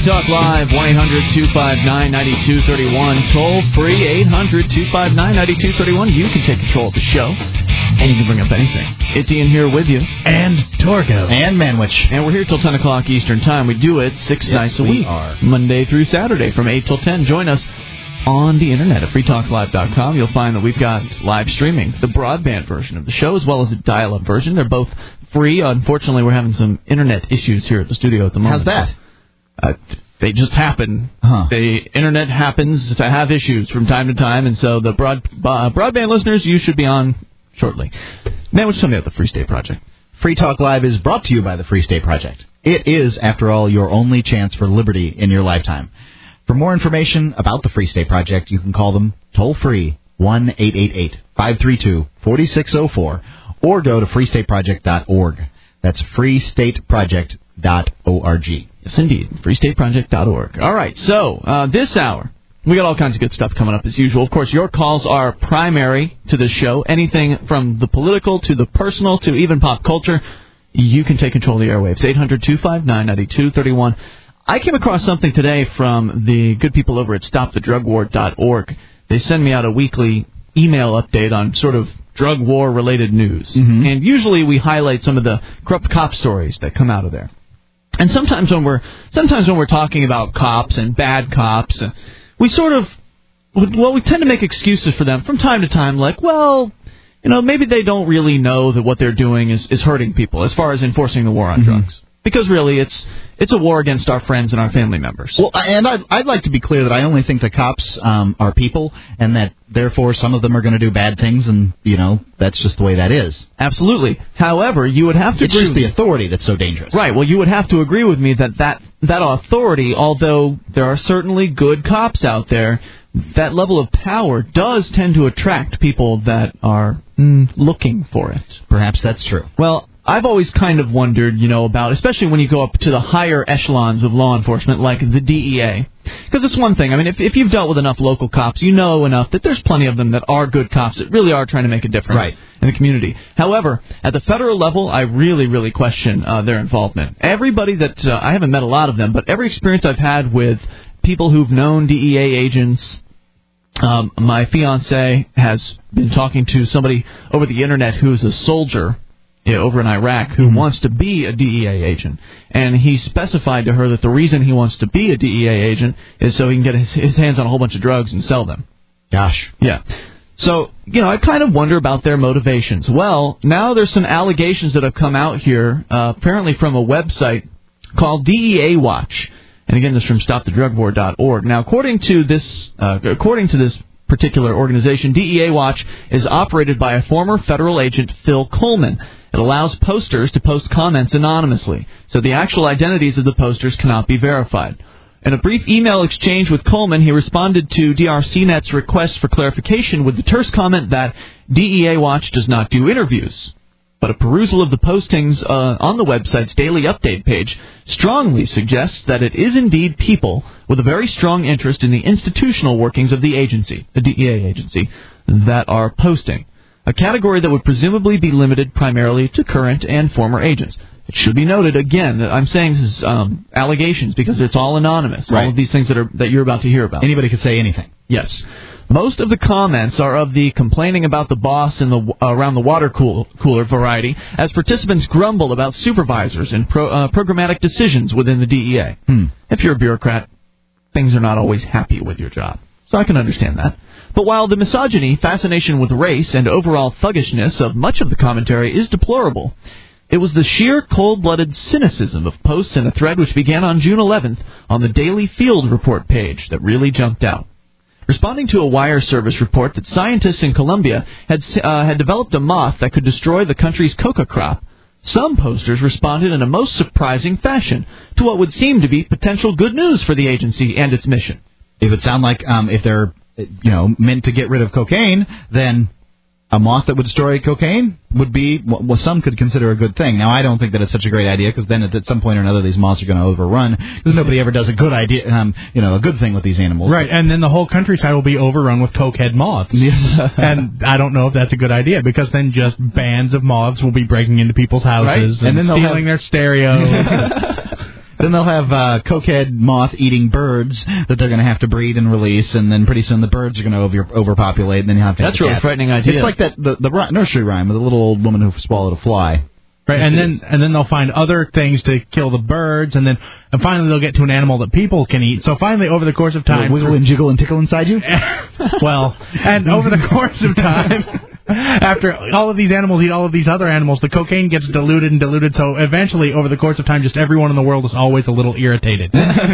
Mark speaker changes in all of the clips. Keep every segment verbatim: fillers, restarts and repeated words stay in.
Speaker 1: Talk Live, one eight hundred two five nine nine two three one. Toll free, eight hundred two five nine nine two three one. You can take control of the show, and you can bring up anything. It's Ian here with you.
Speaker 2: And Torgo.
Speaker 3: And Manwich.
Speaker 1: And we're here till ten o'clock Eastern Time. We do it six
Speaker 3: yes,
Speaker 1: nights a
Speaker 3: we
Speaker 1: week.
Speaker 3: Are.
Speaker 1: Monday through Saturday from eight till ten. Join us on the internet at free talk live dot com. You'll find that we've got live streaming, the broadband version of the show, as well as the dial-up version. They're both free. Unfortunately, we're having some internet issues here at the studio at the moment.
Speaker 3: How's that?
Speaker 1: Uh, they just happen.
Speaker 3: Huh.
Speaker 1: The internet happens to have issues from time to time, and so the broad uh, broadband listeners, you should be on shortly. Man, what's tell me about the Free State Project?
Speaker 3: Free Talk Live is brought to you by the Free State Project. It is, after all, your only chance for liberty in your lifetime. For more information about the Free State Project, you can call them toll-free, one eight eight eight five three two four six zero four, or go to free state project dot org. That's free state project dot org.
Speaker 1: Yes, indeed, free state project dot org. All right, so uh, this hour, we got all kinds of good stuff coming up as usual. Of course, your calls are primary to this show. Anything from the political to the personal to even pop culture, you can take control of the airwaves. eight hundred two five nine nine two three one. I came across something today from the good people over at stop the drug war dot org. They send me out a weekly email update on sort of drug war-related news.
Speaker 3: Mm-hmm.
Speaker 1: And usually we highlight some of the corrupt cop stories that come out of there. And sometimes when we're sometimes when we're talking about cops and bad cops, uh, we sort of, well, we tend to make excuses for them from time to time, like, well, you know, maybe they don't really know that what they're doing is, is hurting people as far as enforcing the war on
Speaker 3: mm-hmm.
Speaker 1: drugs. Because really, it's it's a war against our friends and our family members.
Speaker 3: Well, and I'd, I'd like to be clear that I only think the cops um, are people, and that therefore some of them are going to do bad things, and you know that's just the way that is.
Speaker 1: Absolutely. However, you would have to
Speaker 3: it's
Speaker 1: agree
Speaker 3: just the authority that's so dangerous.
Speaker 1: Right. Well, you would have to agree with me that that, that authority, although there are certainly good cops out there, that level of power does tend to attract people that are mm, looking for it.
Speaker 3: Perhaps that's true.
Speaker 1: Well, I've always kind of wondered, you know, about, especially when you go up to the higher echelons of law enforcement, like the D E A. Because it's one thing. I mean, if if you've dealt with enough local cops, you know enough that there's plenty of them that are good cops that really are trying to make a difference
Speaker 3: right.
Speaker 1: in the community. However, at the federal level, I really, really question uh, their involvement. Everybody that, uh, I haven't met a lot of them, but every experience I've had with people who've known D E A agents, um, my fiance has been talking to somebody over the internet who's a soldier over in Iraq who mm-hmm. wants to be a D E A agent. And he specified to her that the reason he wants to be a D E A agent is so he can get his, his hands on a whole bunch of drugs and sell them.
Speaker 3: Gosh.
Speaker 1: Yeah. So, you know, I kind of wonder about their motivations. Well, now there's some allegations that have come out here, uh, apparently from a website called D E A Watch. And again, this is from stop the drug war dot org. Now, according to this, uh, according to this particular organization, D E A Watch is operated by a former federal agent, Phil Coleman. It allows posters to post comments anonymously, so the actual identities of the posters cannot be verified. In a brief email exchange with Coleman, he responded to D R C net's request for clarification with the terse comment that D E A Watch does not do interviews. But a perusal of the postings uh, on the website's daily update page strongly suggests that it is indeed people with a very strong interest in the institutional workings of the agency, the D E A agency, that are posting. A category that would presumably be limited primarily to current and former agents. It should be noted, again, that I'm saying this is um, allegations because it's all anonymous.
Speaker 3: Right.
Speaker 1: All of these things that are that you're about to hear about.
Speaker 3: Anybody could say anything.
Speaker 1: Yes. Most of the comments are of the complaining about the boss in the uh, around the water cool, cooler variety, as participants grumble about supervisors and pro, uh, programmatic decisions within the D E A.
Speaker 3: Hmm.
Speaker 1: If you're a bureaucrat, things are not always happy with your job. So I can understand that. But while the misogyny, fascination with race, and overall thuggishness of much of the commentary is deplorable, it was the sheer cold-blooded cynicism of posts in a thread which began on June eleventh on the Daily Field Report page that really jumped out. Responding to a wire service report that scientists in Colombia had uh, had developed a moth that could destroy the country's coca crop, some posters responded in a most surprising fashion to what would seem to be potential good news for the agency and its mission.
Speaker 3: It would sound like um, if they're, you know, meant to get rid of cocaine, then a moth that would destroy cocaine would be what some could consider a good thing. Now, I don't think that it's such a great idea, because then at some point or another these moths are going to overrun, because nobody ever does a good idea, um, you know, a good thing with these animals.
Speaker 2: Right, and then the whole countryside will be overrun with cokehead moths.
Speaker 1: Yes.
Speaker 2: And I don't know if that's a good idea, because then just bands of moths will be breaking into people's houses
Speaker 3: right.
Speaker 2: and,
Speaker 3: and then
Speaker 2: stealing
Speaker 3: have...
Speaker 2: their stereos.
Speaker 3: Then they'll have uh, cokehead moth eating birds that they're going to have to breed and release, and then pretty soon the birds are going to over, overpopulate, and then you have to
Speaker 1: That's
Speaker 3: have
Speaker 1: really a frightening idea.
Speaker 3: It's like that the, the nursery rhyme with the little old woman who swallowed a fly.
Speaker 2: Right, and then and then they'll find other things to kill the birds, and then and finally they'll get to an animal that people can eat. So finally, over the course of time,
Speaker 3: wiggle and jiggle and tickle inside you.
Speaker 2: Well, and over the course of time, after all of these animals eat all of these other animals, the cocaine gets diluted and diluted. So eventually, over the course of time, just everyone in the world is always a little irritated.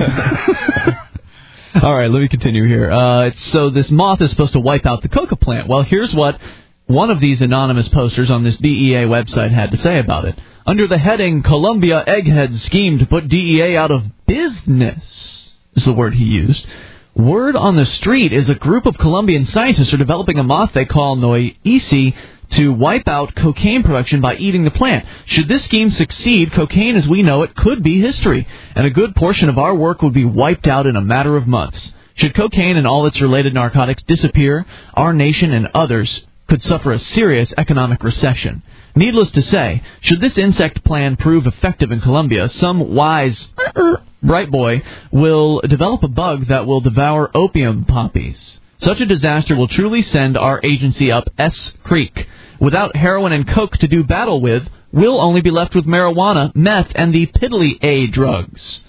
Speaker 1: All right, let me continue here. Uh, it's, so this moth is supposed to wipe out the coca plant. Well, here's what one of these anonymous posters on this D E A website had to say about it. Under the heading, Colombia Eggheads Scheme to Put D E A Out of Business, is the word he used. Word on the street is a group of Colombian scientists are developing a moth they call Noisi to wipe out cocaine production by eating the plant. Should this scheme succeed, cocaine as we know it could be history, and a good portion of our work would be wiped out in a matter of months. Should cocaine and all its related narcotics disappear, our nation and others could suffer a serious economic recession. Needless to say, should this insect plan prove effective in Colombia, some wise bright boy will develop a bug that will devour opium poppies. Such a disaster will truly send our agency up S Creek. Without heroin and coke to do battle with, we'll only be left with marijuana, meth, and the piddly A drugs.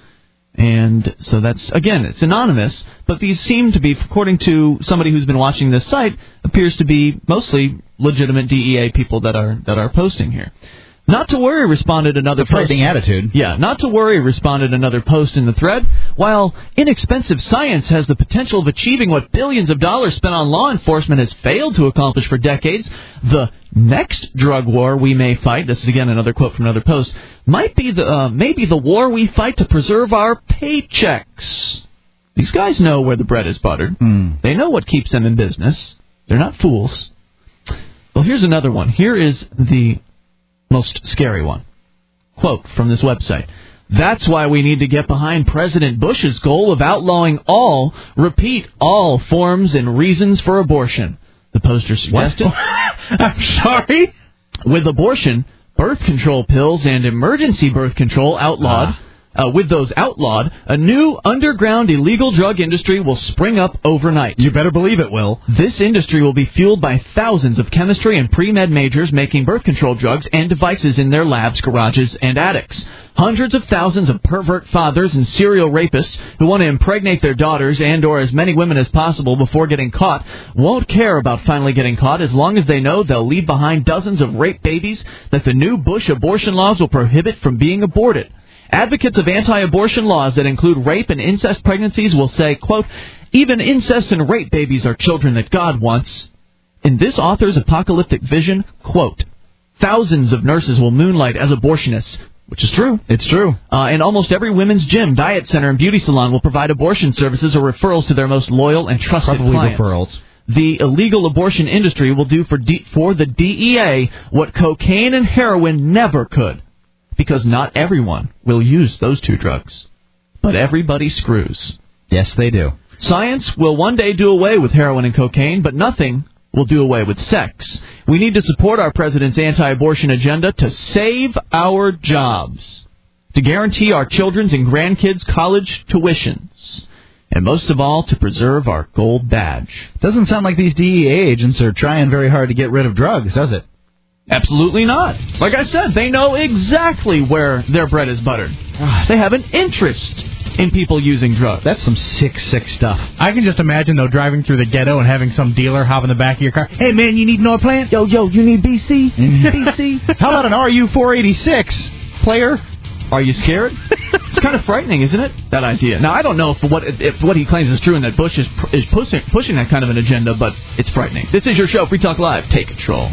Speaker 1: And so that's, again, it's anonymous, but these seem to be, according to somebody who's been watching this site, appears to be mostly legitimate D E A people that are that are posting here. Not to worry, responded another post.
Speaker 3: attitude.
Speaker 1: Yeah, not to worry, responded another post in the thread. While inexpensive science has the potential of achieving what billions of dollars spent on law enforcement has failed to accomplish for decades, the next drug war we may fight, this is again another quote from another post, might be the uh, maybe the war we fight to preserve our paychecks. These guys know where the bread is buttered.
Speaker 3: Mm.
Speaker 1: They know what keeps them in business. They're not fools. Well, here's another one. Here is the most scary one. Quote from this website. That's why we need to get behind President Bush's goal of outlawing all, repeat, all forms and reasons for abortion. The poster suggested.
Speaker 2: I'm sorry?
Speaker 1: With abortion, birth control pills and emergency birth control outlawed, uh, with those outlawed, a new underground illegal drug industry will spring up overnight.
Speaker 3: You better believe it will.
Speaker 1: This industry will be fueled by thousands of chemistry and pre-med majors making birth control drugs and devices in their labs, garages, and attics. Hundreds of thousands of pervert fathers and serial rapists who want to impregnate their daughters and or as many women as possible before getting caught won't care about finally getting caught as long as they know they'll leave behind dozens of rape babies that the new Bush abortion laws will prohibit from being aborted. Advocates of anti-abortion laws that include rape and incest pregnancies will say, quote, even incest and rape babies are children that God wants. In this author's apocalyptic vision, quote, thousands of nurses will moonlight as abortionists, which is true.
Speaker 3: It's true.
Speaker 1: Uh, and almost every women's gym, diet center, and beauty salon will provide abortion services or referrals to their most loyal and trusted
Speaker 3: Probably
Speaker 1: clients.
Speaker 3: referrals.
Speaker 1: The illegal abortion industry will do for, D- for the D E A what cocaine and heroin never could. Because not everyone will use those two drugs. But everybody screws.
Speaker 3: Yes, they do.
Speaker 1: Science will one day do away with heroin and cocaine, but nothing will do away with sex. We need to support our president's anti-abortion agenda to save our jobs, to guarantee our children's and grandkids' college tuitions, and most of all, to preserve our gold badge.
Speaker 3: Doesn't sound like these D E A agents are trying very hard to get rid of drugs, does it?
Speaker 1: Absolutely not. Like I said, they know exactly where their bread is buttered. They have an interest in people using drugs.
Speaker 3: That's some sick, sick stuff.
Speaker 2: I can just imagine, though, driving through the ghetto and having some dealer hop in the back of your car. Hey, man, you need no plant?
Speaker 1: Yo, yo, you need B C? B C?
Speaker 3: How about an R U four eighty-six, player?
Speaker 1: Are you scared? It's kind of frightening, isn't it? That idea. Now, I don't know if what if what he claims is true and that Bush is is pushing pushing that kind of an agenda, but it's frightening. This is your show, Free Talk Live. Take control.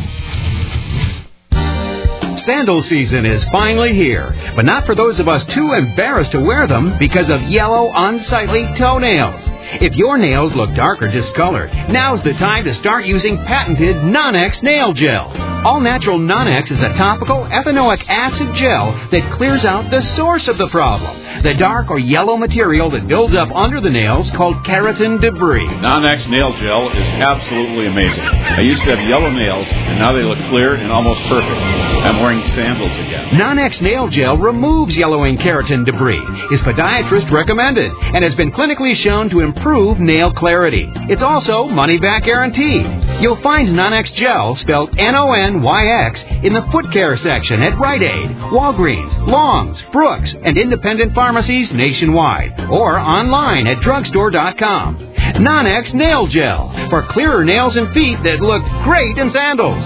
Speaker 4: Sandal season is finally here, but not for those of us too embarrassed to wear them because of yellow, unsightly toenails. If your nails look dark or discolored, now's the time to start using patented Non-X Nail Gel. All-Natural Non-X is a topical ethanoic acid gel that clears out the source of the problem, the dark or yellow material that builds up under the nails called keratin debris.
Speaker 5: Non-X Nail Gel is absolutely amazing. I used to have yellow nails, and now they look clear and almost perfect. I'm wearing sandals again.
Speaker 4: Non-X Nail Gel removes yellowing keratin debris, is podiatrist recommended, and has been clinically shown to improve nail clarity. It's also money-back guarantee. You'll find Non-X Gel, spelled N O N Y X, in the foot care section at Rite Aid, Walgreens, Long's, Brooks, and independent pharmacies nationwide, or online at drugstore dot com. Non-X Nail Gel, for clearer nails and feet that look great in sandals.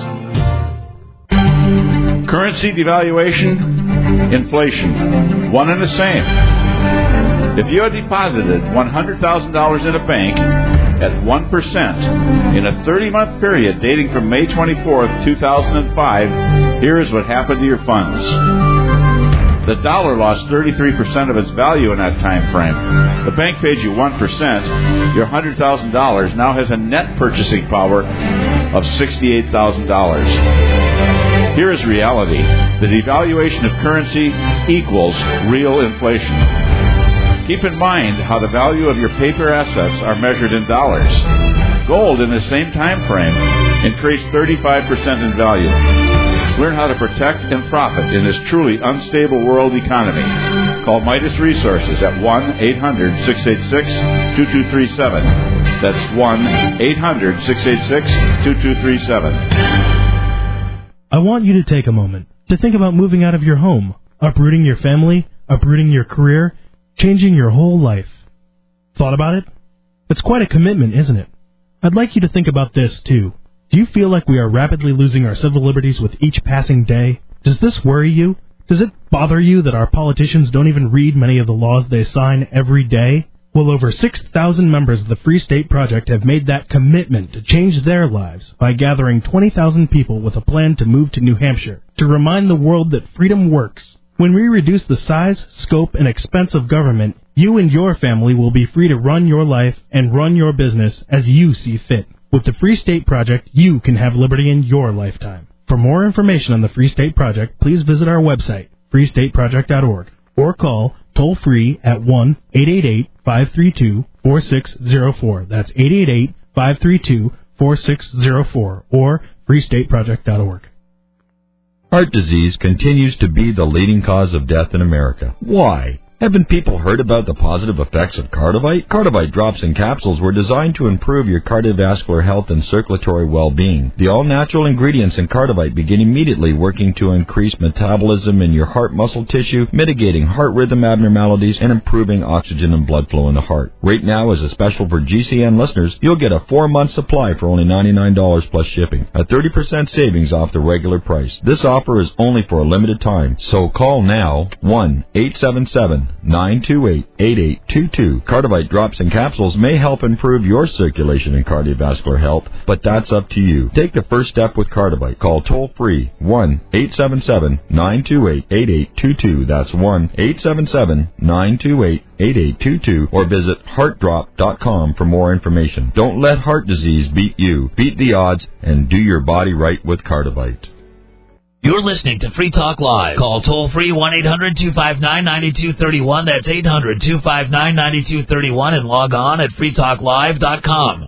Speaker 5: Currency devaluation, inflation, one and the same. If you had deposited one hundred thousand dollars in a bank at one percent in a thirty-month period dating from May twenty-fourth, two thousand five, here's what happened to your funds. The dollar lost thirty-three percent of its value in that time frame. The bank paid you one percent. Your one hundred thousand dollars now has a net purchasing power of sixty-eight thousand dollars. Here is reality. The devaluation of currency equals real inflation. Keep in mind how the value of your paper assets are measured in dollars. Gold in the same time frame increased thirty-five percent in value. Learn how to protect and profit in this truly unstable world economy. Call Midas Resources at one eight hundred six eight six two two three seven. That's one eight hundred six eight six two two three seven.
Speaker 6: I want you to take a moment to think about moving out of your home, uprooting your family, uprooting your career, changing your whole life. Thought about it? It's quite a commitment, isn't it? I'd like you to think about this, too. Do you feel like we are rapidly losing our civil liberties with each passing day? Does this worry you? Does it bother you that our politicians don't even read many of the laws they sign every day? Well, over six thousand members of the Free State Project have made that commitment to change their lives by gathering twenty thousand people with a plan to move to New Hampshire to remind the world that freedom works. When we reduce the size, scope, and expense of government, you and your family will be free to run your life and run your business as you see fit. With the Free State Project, you can have liberty in your lifetime. For more information on the Free State Project, please visit our website, free state project dot org, or call toll-free at one eight eight eight five three two four six zero four. That's eight eight eight five three two four six zero four, or free state project dot org.
Speaker 7: Heart disease continues to be the leading cause of death in America. Why? Haven't people heard about the positive effects of Cardivite? Cardivite drops and capsules were designed to improve your cardiovascular health and circulatory well-being. The all-natural ingredients in Cardivite begin immediately working to increase metabolism in your heart muscle tissue, mitigating heart rhythm abnormalities, and improving oxygen and blood flow in the heart. Right now, as a special for G C N listeners, you'll get a four-month supply for only ninety-nine dollars plus shipping, a thirty percent savings off the regular price. This offer is only for a limited time, so call now, one eight seven seven nine two eight eight eight two two. Cardivite drops and capsules may help improve your circulation and cardiovascular health, but that's up to you. Take the first step with Cardivite. Call toll-free one eight seven seven nine two eight eight eight two two. That's one eight seven seven nine two eight eight eight two two, or visit heart drop dot com for more information. Don't let heart disease beat you. Beat the odds and do your body right with Cardivite.
Speaker 8: You're listening to Free Talk Live. Call toll-free one eight hundred two five nine nine two three one. That's eight hundred two five nine nine two three one, and log on at free talk live dot com.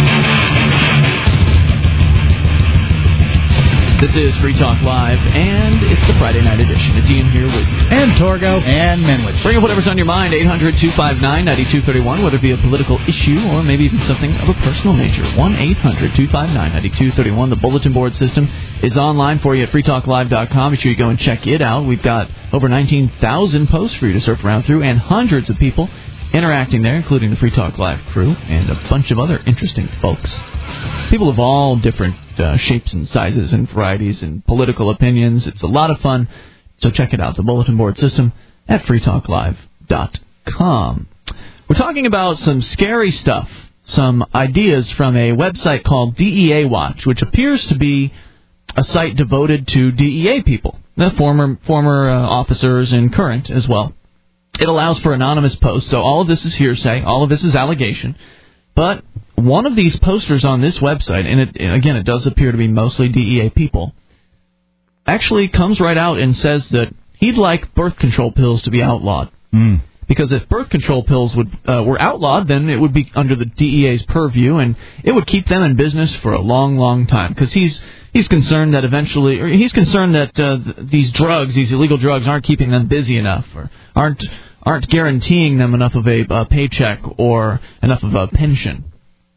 Speaker 1: This is Free Talk Live, and it's the Friday night edition. It's Ian here with you.
Speaker 2: And Torgo.
Speaker 3: And Menwich.
Speaker 1: Bring up whatever's on your mind, eight hundred two five nine nine two three one, whether it be a political issue or maybe even something of a personal nature. one eight hundred two five nine nine two three one. The bulletin board system is online for you at free talk live dot com. Be sure you go and check it out. We've got over nineteen thousand posts for you to surf around through, and hundreds of people interacting there, including the Free Talk Live crew and a bunch of other interesting folks. People of all different uh, shapes and sizes and varieties and political opinions. It's a lot of fun, so check it out, the bulletin board system at free talk live dot com. We're talking about some scary stuff, some ideas from a website called D E A Watch, which appears to be a site devoted to D E A people, the former former uh, officers and current as well. It allows for anonymous posts, so all of this is hearsay, all of this is allegation. But one of these posters on this website, and it, again, it does appear to be mostly D E A people, actually comes right out and says that he'd like birth control pills to be outlawed.
Speaker 3: Mm.
Speaker 1: Because if birth control pills would uh, were outlawed, then it would be under the D E A's purview, and it would keep them in business for a long, long time. Because he's he's concerned that eventually, or he's concerned that uh, th- these drugs, these illegal drugs, aren't keeping them busy enough, or aren't aren't guaranteeing them enough of a uh, paycheck or enough of a pension.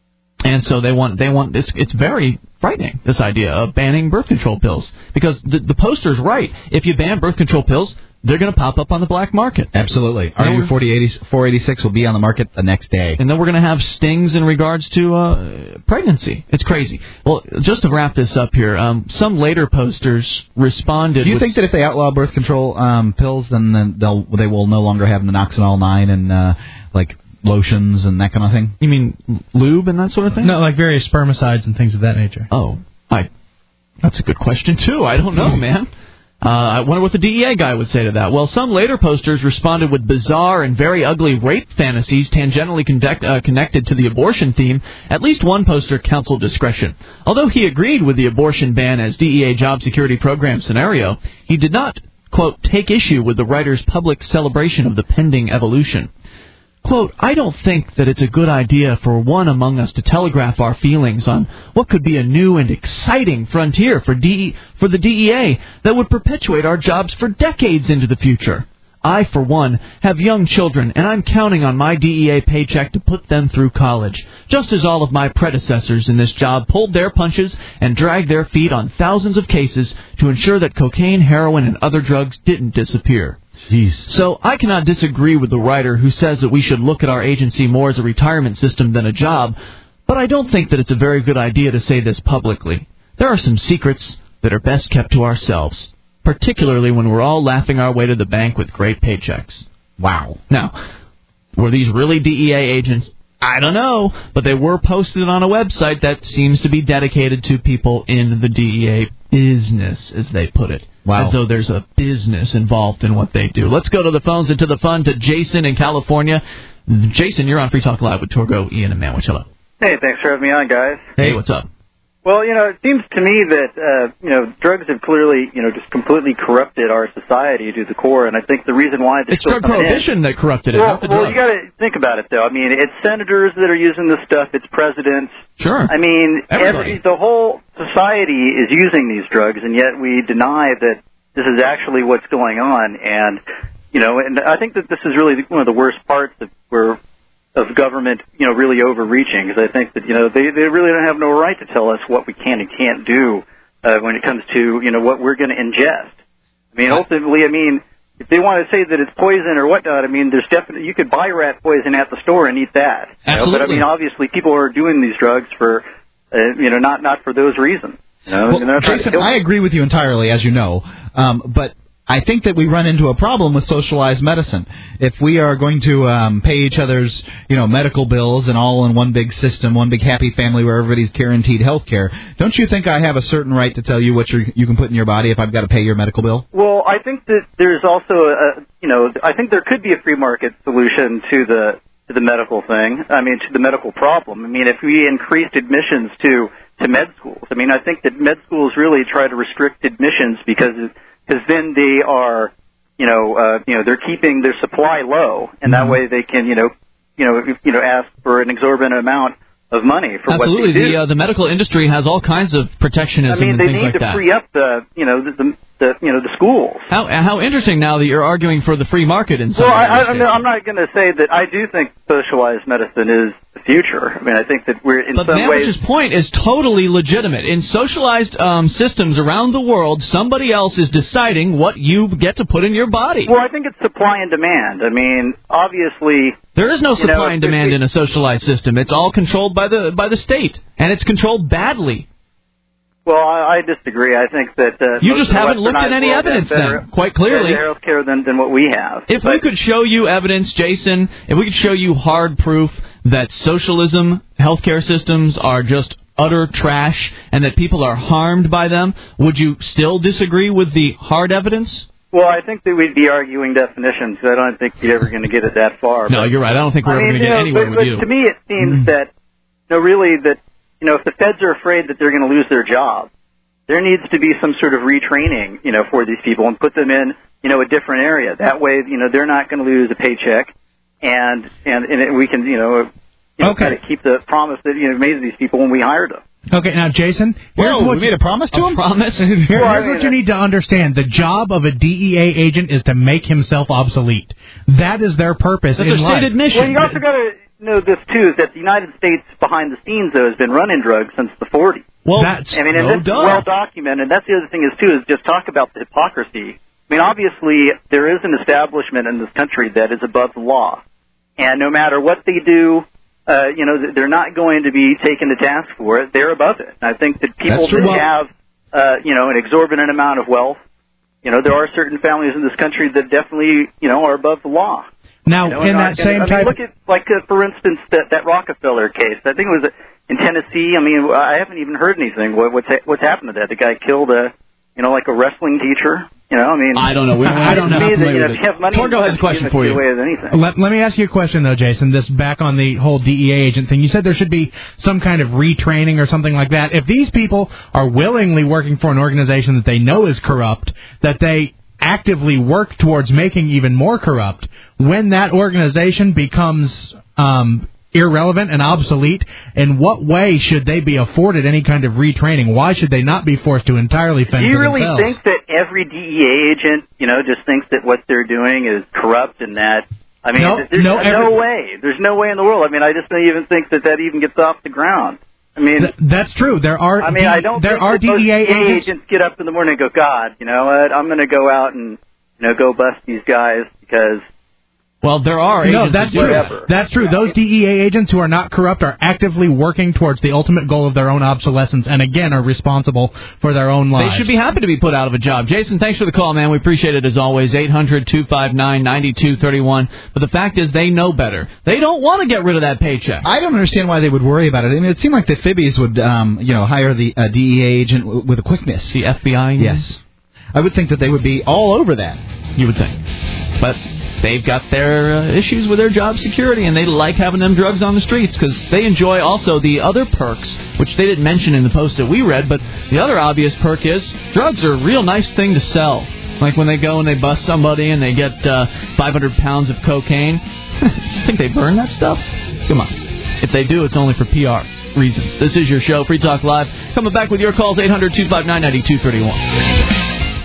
Speaker 1: And so they want they want this. It's very frightening, this idea of banning birth control pills, because the the poster's right. If you ban birth control pills, they're going to pop up on the black market.
Speaker 3: Absolutely. R U four eighty-six will be on the market the next day.
Speaker 1: And then we're going to have stings in regards to uh, pregnancy. It's crazy. Well, just to wrap this up here, um, some later posters responded.
Speaker 3: Do you
Speaker 1: with
Speaker 3: think that if they outlaw birth control um, pills, then, then they'll they will no longer have Minoxidil nine and uh, like lotions and that kind of thing?
Speaker 1: You mean lube and that sort of thing?
Speaker 2: No, like various spermicides and things of that nature.
Speaker 1: Oh, I. That's a good question too. I don't know, man. Uh, I wonder what the D E A guy would say to that. Well, some later posters responded with bizarre and very ugly rape fantasies tangentially conduct, uh, connected to the abortion theme. At least one poster counseled discretion. Although he agreed with the abortion ban as D E A job security program scenario, he did not, quote, take issue with the writer's public celebration of the pending evolution. Quote, I don't think that it's a good idea for one among us to telegraph our feelings on what could be a new and exciting frontier for D- for the D E A that would perpetuate our jobs for decades into the future. I, for one, have young children, and I'm counting on my D E A paycheck to put them through college, just as all of my predecessors in this job pulled their punches and dragged their feet on thousands of cases to ensure that cocaine, heroin, and other drugs didn't disappear.
Speaker 3: Jeez.
Speaker 1: So I cannot disagree with the writer who says that we should look at our agency more as a retirement system than a job, but I don't think that it's a very good idea to say this publicly. There are some secrets that are best kept to ourselves, particularly when we're all laughing our way to the bank with great paychecks.
Speaker 3: Wow.
Speaker 1: Now, were these really D E A agents? I don't know, but they were posted on a website that seems to be dedicated to people in the D E A business, as they put it.
Speaker 3: Wow.
Speaker 1: As though there's a business involved in what they do. Let's go to the phones and to the fun to Jason in California. Jason, you're on Free Talk Live with Torgo, Ian, and Manwich. Hello.
Speaker 9: Hey, thanks for having me on, guys.
Speaker 1: Hey, what's up?
Speaker 9: Well, you know, it seems to me that, uh, you know, drugs have clearly, you know, just completely corrupted our society to the core, and I think the reason why they're
Speaker 1: It's
Speaker 9: still
Speaker 1: drug
Speaker 9: coming
Speaker 1: prohibition
Speaker 9: in,
Speaker 1: that corrupted it,
Speaker 9: well,
Speaker 1: not the
Speaker 9: well,
Speaker 1: drugs.
Speaker 9: you got to think about it, though. I mean, it's senators that are using this stuff. It's presidents.
Speaker 1: Sure.
Speaker 9: I mean,
Speaker 1: Everybody.
Speaker 9: every, the whole society is using these drugs, and yet we deny that this is actually what's going on. And, you know, and I think that this is really one of the worst parts that we're of government, you know, really overreaching, because I think that, you know, they, they really don't have no right to tell us what we can and can't do uh, when it comes to, you know, what we're going to ingest. I mean, ultimately, I mean, if they want to say that it's poison or whatnot, I mean, there's definitely, you could buy rat poison at the store and eat that. You know?
Speaker 1: Absolutely.
Speaker 9: But, I mean, obviously, people are doing these drugs for, uh, you know, not, not for those reasons. You know?
Speaker 3: Well,
Speaker 9: And they're not trying to
Speaker 3: Jason,
Speaker 9: kill
Speaker 3: I agree with you entirely, as you know, um, but I think that we run into a problem with socialized medicine. If we are going to um, pay each other's, you know, medical bills and all in one big system, one big happy family where everybody's guaranteed health care, don't you think I have a certain right to tell you what you're, you can put in your body if I've got to pay your medical bill?
Speaker 9: Well, I think that there's also a, you know, I think there could be a free market solution to the to the medical thing. I mean, to the medical problem. I mean, if we increased admissions to to med schools, I mean, I think that med schools really try to restrict admissions because because then they are, you know, uh, you know, they're keeping their supply low, and that way they can, you know, you know, you know, ask for an exorbitant amount of money for
Speaker 1: Absolutely.
Speaker 9: what they do.
Speaker 1: The, uh, the medical industry has all kinds of protectionism
Speaker 9: I mean,
Speaker 1: and
Speaker 9: they
Speaker 1: things
Speaker 9: need
Speaker 1: like
Speaker 9: to
Speaker 1: that.
Speaker 9: free up the, you know, the, the, the you know, the schools.
Speaker 1: How how interesting now that you're arguing for the free market in some
Speaker 9: Well, I, I,
Speaker 1: areas,
Speaker 9: I'm
Speaker 1: Jason.
Speaker 9: I'm not going to say that I do think socialized medicine is the future. I mean, I think that we're in
Speaker 1: But
Speaker 9: some
Speaker 1: Manwich's
Speaker 9: ways.
Speaker 1: point is totally legitimate. In socialized um, systems around the world, somebody else is deciding what you get to put in your body.
Speaker 9: Well, I think it's supply and demand. I mean, obviously.
Speaker 1: There is no
Speaker 9: you know,
Speaker 1: supply and demand in a socialized system. It's all controlled by the by the state, and it's controlled badly.
Speaker 9: Well, I, I disagree. I think that uh,
Speaker 1: You
Speaker 9: most
Speaker 1: just
Speaker 9: of the
Speaker 1: haven't looked at
Speaker 9: westernized
Speaker 1: any
Speaker 9: world
Speaker 1: evidence
Speaker 9: has better,
Speaker 1: then, quite clearly.
Speaker 9: better health care than, than what we have.
Speaker 1: If
Speaker 9: but,
Speaker 1: we could show you evidence, Jason, if we could show you hard proof that socialism, healthcare systems are just utter trash and that people are harmed by them, would you still disagree with the hard evidence?
Speaker 9: Well, I think that we'd be arguing definitions. I don't think we're ever going to get it that far.
Speaker 1: No,
Speaker 9: but,
Speaker 1: you're right. I don't think we're
Speaker 9: I
Speaker 1: ever
Speaker 9: mean,
Speaker 1: going to
Speaker 9: you
Speaker 1: get
Speaker 9: know,
Speaker 1: anywhere
Speaker 9: but,
Speaker 1: with
Speaker 9: but
Speaker 1: you.
Speaker 9: to me, it seems
Speaker 1: Mm.
Speaker 9: that, you know, really that, you know, if the feds are afraid that they're going to lose their job, there needs to be some sort of retraining, you know, for these people and put them in, you know, a different area. That way, you know, they're not going to lose a paycheck, and and and we can, you know, you know
Speaker 2: okay.
Speaker 9: kind of keep the promise that you know made to these people when we hired them.
Speaker 2: Okay, now, Jason, here's
Speaker 3: Whoa,
Speaker 2: what
Speaker 3: we made a promise to
Speaker 1: a
Speaker 3: him?
Speaker 1: Promise?
Speaker 2: Here's
Speaker 9: Well, I mean,
Speaker 2: what you need to understand. The job of a D E A agent is to make himself obsolete. That is their purpose
Speaker 1: That's
Speaker 2: in
Speaker 1: a
Speaker 2: life.
Speaker 1: stated mission.
Speaker 9: Well, you also got to know this too: is that the United States behind the scenes though has been running drugs since the forties.
Speaker 1: Well,
Speaker 2: that's
Speaker 9: I mean, and
Speaker 1: no
Speaker 9: this is
Speaker 1: duh.
Speaker 9: well documented. And that's the other thing is too is just talk about the hypocrisy. I mean, obviously there is an establishment in this country that is above the law, and no matter what they do. Uh, you know, they're not going to be taken to task for it. They're above it. And I think that people that
Speaker 2: Well,
Speaker 9: have, uh, you know, an exorbitant amount of wealth, you know, there are certain families in this country that definitely, you know, are above the law.
Speaker 2: Now,
Speaker 9: You know,
Speaker 2: in
Speaker 9: and
Speaker 2: that
Speaker 9: I,
Speaker 2: same
Speaker 9: I mean,
Speaker 2: type...
Speaker 9: look at, like, uh, for instance, that, that Rockefeller case. I think it was in Tennessee. I mean, I haven't even heard anything. What, what's ha- what's happened to that? The guy killed a, you know, like a wrestling teacher. You know, I mean,
Speaker 1: I don't know. We,
Speaker 2: I don't know.
Speaker 9: to me
Speaker 1: Not
Speaker 9: that, you know,
Speaker 1: familiar
Speaker 9: if
Speaker 1: with
Speaker 9: you
Speaker 1: it.
Speaker 9: have money,
Speaker 1: Torgo has a
Speaker 9: you
Speaker 1: question
Speaker 9: can
Speaker 1: for
Speaker 9: get
Speaker 1: you.
Speaker 9: away with anything.
Speaker 2: Let, let me ask you a question, though, Jason. This back on the whole D E A agent thing. You said there should be some kind of retraining or something like that. If these people are willingly working for an organization that they know is corrupt, that they actively work towards making even more corrupt, when that organization becomes um, irrelevant and obsolete, in what way should they be afforded any kind of retraining? Why should they not be forced to entirely fend
Speaker 9: Do you
Speaker 2: for
Speaker 9: really
Speaker 2: themselves?
Speaker 9: think that every D E A agent, you know, just thinks that what they're doing is corrupt and that, I mean,
Speaker 2: No,
Speaker 9: there's
Speaker 2: no,
Speaker 9: no,
Speaker 2: every-
Speaker 9: way. There's no way in the world. I mean, I just don't even think that that even gets off the ground. I mean,
Speaker 2: Th- that's true. There are
Speaker 9: I mean,
Speaker 2: D-
Speaker 9: I don't
Speaker 2: there
Speaker 9: think
Speaker 2: are
Speaker 9: that most
Speaker 2: D E A
Speaker 9: D E A
Speaker 2: agents.
Speaker 9: agents get up in the morning and go, God, you know what, I'm going to go out and, you know, go bust these guys because...
Speaker 1: Well, there are agents.
Speaker 2: No, that's
Speaker 1: that do
Speaker 2: true.
Speaker 1: that.
Speaker 2: That's true. Those D E A agents who are not corrupt are actively working towards the ultimate goal of their own obsolescence, and again are responsible for their own lives.
Speaker 1: They should be happy to be put out of a job. Jason, thanks for the call, man. We appreciate it as always. eight hundred two five nine nine two three one. But the fact is, they know better. They don't want to get rid of that paycheck.
Speaker 3: I don't understand why they would worry about it. I mean, it seemed like the Fibbies would, um, you know, hire the uh, D E A agent w- with a quickness.
Speaker 1: The F B I?
Speaker 3: Yes. I would think that they would be all over that.
Speaker 1: You would think. But they've got their uh, issues with their job security, and they like having them drugs on the streets because they enjoy also the other perks, which they didn't mention in the post that we read, but the other obvious perk is drugs are a real nice thing to sell. Like when they go and they bust somebody and they get uh, five hundred pounds of cocaine. Think they burn that stuff? Come on. If they do, it's only for P R reasons. This is your show, Free Talk Live. Coming back with your calls, eight hundred two five nine nine two three one.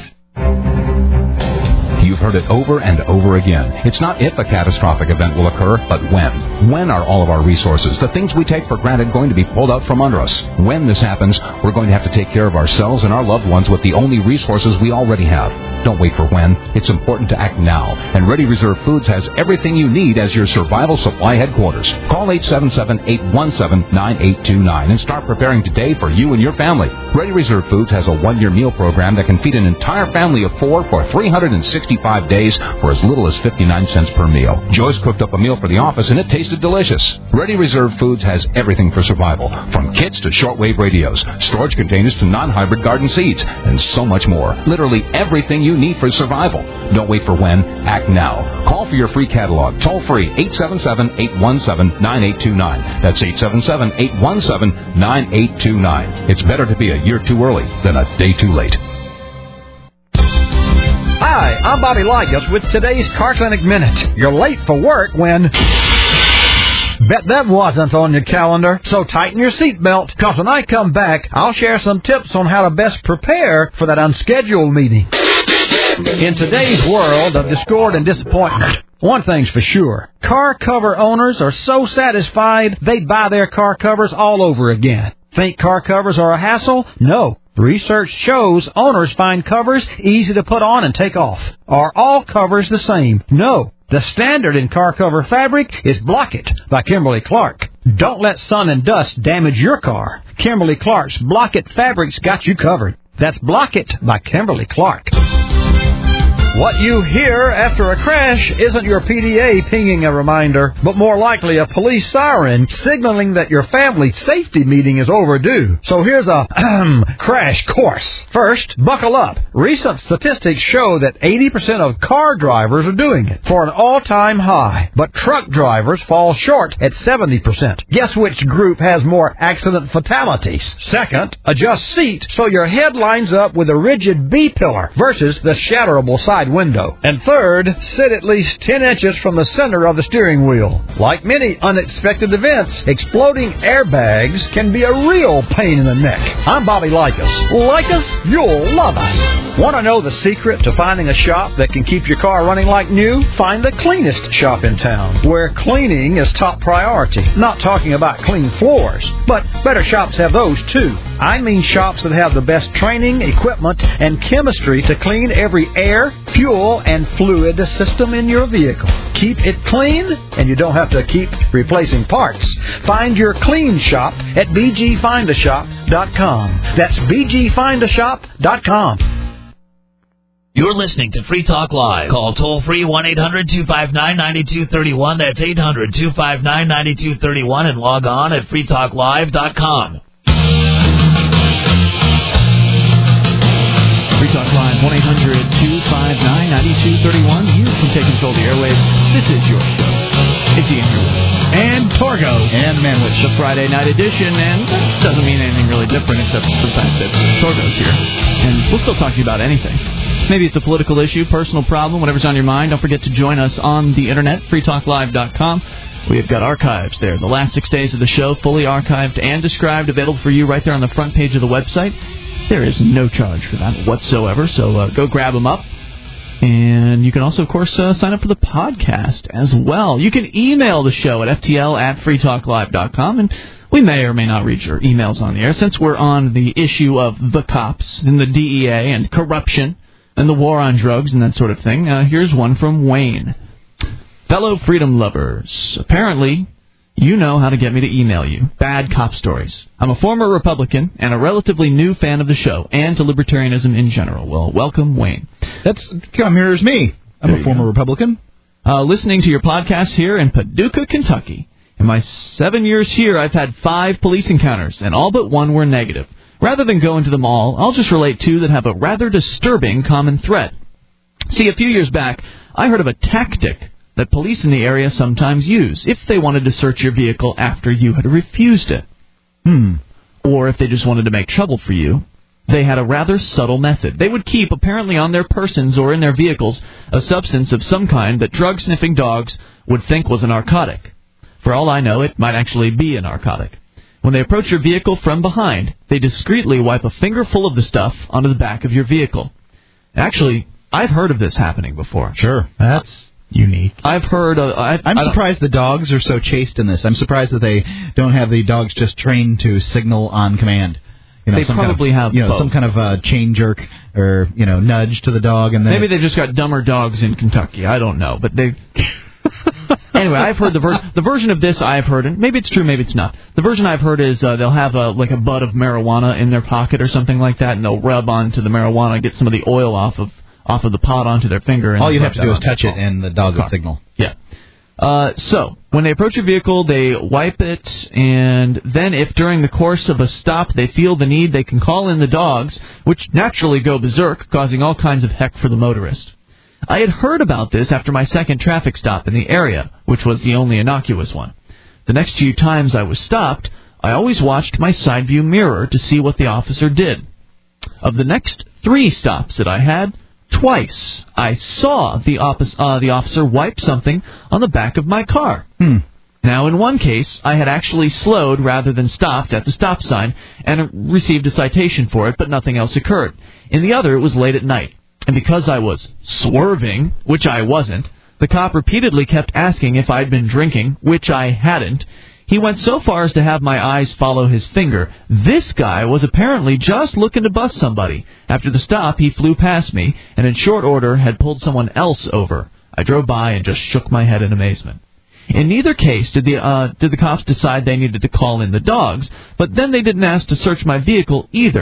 Speaker 10: You've heard it over and over again. It's not if a catastrophic event will occur, but when. When are all of our resources, the things we take for granted, going to be pulled out from under us? When this happens, we're going to have to take care of ourselves and our loved ones with the only resources we already have. Don't wait for when. It's important to act now. And Ready Reserve Foods has everything you need as your survival supply headquarters. Call eight seven seven, eight one seven, nine eight two nine and start preparing today for you and your family. Ready Reserve Foods has a one-year meal program that can feed an entire family of four for three hundred sixty-five days for as little as fifty-nine cents per meal. Joyce cooked up a meal for the office and it tasted delicious. Ready Reserve Foods has everything for survival, from kits to shortwave radios, storage containers to non-hybrid garden seeds, and so much more. Literally everything you need for survival. Don't wait for when. Act now. Call for your free catalog. Toll free eight seven seven, eight one seven, nine eight two nine. That's eight seven seven, eight one seven, nine eight two nine. It's better to be a year too early than a day too late.
Speaker 11: Hi, I'm Bobby Ligas with today's Car Clinic Minute. You're late for work when... Bet that wasn't on your calendar, so tighten your seatbelt, because when I come back, I'll share some tips on how to best prepare for that unscheduled meeting. In today's world of discord and disappointment, one thing's for sure. Car cover owners are so satisfied they'd buy their car covers all over again. Think car covers are a hassle? No. Research shows owners find covers easy to put on and take off. Are all covers the same? No. The standard in car cover fabric is Block-It by Kimberly Clark. Don't let sun and dust damage your car. Kimberly Clark's Block-It fabric's got you covered. That's Block-It by Kimberly Clark. What you hear after a crash isn't your P D A pinging a reminder, but more likely a police siren signaling that your family safety meeting is overdue. So here's a crash course. First, buckle up. Recent statistics show that eighty percent of car drivers are doing it for an all-time high, but truck drivers fall short at seventy percent. Guess which group has more accident fatalities? Second, adjust seat so your head lines up with a rigid B-pillar versus the shatterable side window. And third, sit at least ten inches from the center of the steering wheel. Like many unexpected events, exploding airbags can be a real pain in the neck. I'm Bobby Likas. Like us, you'll love us. Want to know the secret to finding a shop that can keep your car running like new? Find the cleanest shop in town, where cleaning is top priority. Not talking about clean floors, but better shops have those too. I mean shops that have the best training, equipment, and chemistry to clean every air, fuel, and fluid system in your vehicle. Keep it clean, and you don't have to keep replacing parts. Find your clean shop at b g find a shop dot com. That's b g find a shop dot com.
Speaker 8: You're listening to Free Talk Live. Call toll-free one eight hundred two five nine nine two three one. That's eight hundred two five nine nine two three one, and log on at free talk live dot com.
Speaker 1: Free Talk Live, one eight hundred two five nine nine two three one. You can take control of the airwaves. This is your show. It's Ian here with us.
Speaker 2: And Torgo.
Speaker 1: And Manwich, the Friday night edition. And that doesn't mean anything really different except for the fact that Torgo's here. And we'll still talk to you about anything. Maybe it's a political issue, personal problem, whatever's on your mind. Don't forget to join us on the internet, free talk live dot com. We've got archives there. The last six days of the show, fully archived and described, available for you right there on the front page of the website. There is no charge for that whatsoever, so uh, go grab them up. And you can also, of course, uh, sign up for the podcast as well. You can email the show at f t l at free talk live dot com, and we may or may not read your emails on the air. Since we're on the issue of the cops and the D E A and corruption and the war on drugs and that sort of thing, uh, here's one from Wayne. Fellow freedom lovers, apparently you know how to get me to email you bad cop stories. I'm a former Republican and a relatively new fan of the show and to libertarianism in general. Well, welcome, Wayne.
Speaker 3: That's come here as me. I'm there a former go. Republican.
Speaker 1: Uh, listening to your podcast here in Paducah, Kentucky. In my seven years here, I've had five police encounters, and all but one were negative. Rather than go into them all, I'll just relate two that have a rather disturbing common thread. See, a few years back, I heard of a tactic that police in the area sometimes use if they wanted to search your vehicle after you had refused it. Hmm. Or if they just wanted to make trouble for you, they had a rather subtle method. They would keep, apparently on their persons or in their vehicles, a substance of some kind that drug-sniffing dogs would think was a narcotic. For all I know, it might actually be a narcotic. When they approach your vehicle from behind, they discreetly wipe a fingerful of the stuff onto the back of your vehicle. Actually, I've heard of this happening before.
Speaker 3: Sure. That's unique.
Speaker 1: I've heard... Uh, I,
Speaker 3: I'm
Speaker 1: I
Speaker 3: surprised the dogs are so chaste in this. I'm surprised that they don't have the dogs just trained to signal on command. You know,
Speaker 1: they probably
Speaker 3: kind of,
Speaker 1: have
Speaker 3: you know,
Speaker 1: both.
Speaker 3: some kind of uh, chain jerk or, you know, nudge to the dog. And then
Speaker 1: maybe they just got dumber dogs in Kentucky. I don't know. But they... Anyway, I've heard the ver- the version of this I've heard, and maybe it's true, maybe it's not. The version I've heard is uh, they'll have a, like a bud of marijuana in their pocket or something like that, and they'll rub onto the marijuana, get some of the oil off of off of the pot onto their finger. And
Speaker 3: all you have to do is touch it, and the dog will signal.
Speaker 1: Yeah. Uh, so, when they approach your vehicle, they wipe it, and then if during the course of a stop they feel the need, they can call in the dogs, which naturally go berserk, causing all kinds of heck for the motorist. I had heard about this after my second traffic stop in the area, which was the only innocuous one. The next few times I was stopped, I always watched my side view mirror to see what the officer did. Of the next three stops that I had, twice I saw the, oppo- uh, the officer wipe something on the back of my car.
Speaker 3: Hmm.
Speaker 1: Now, in one case, I had actually slowed rather than stopped at the stop sign and received a citation for it, but nothing else occurred. In the other, it was late at night. And because I was swerving, which I wasn't, the cop repeatedly kept asking if I'd been drinking, which I hadn't. He went so far as to have my eyes follow his finger. This guy was apparently just looking to bust somebody. After the stop, he flew past me, and in short order had pulled someone else over. I drove by and just shook my head in amazement. In neither case did the uh, did the cops decide they needed to call in the dogs, but then they didn't ask to search my vehicle either.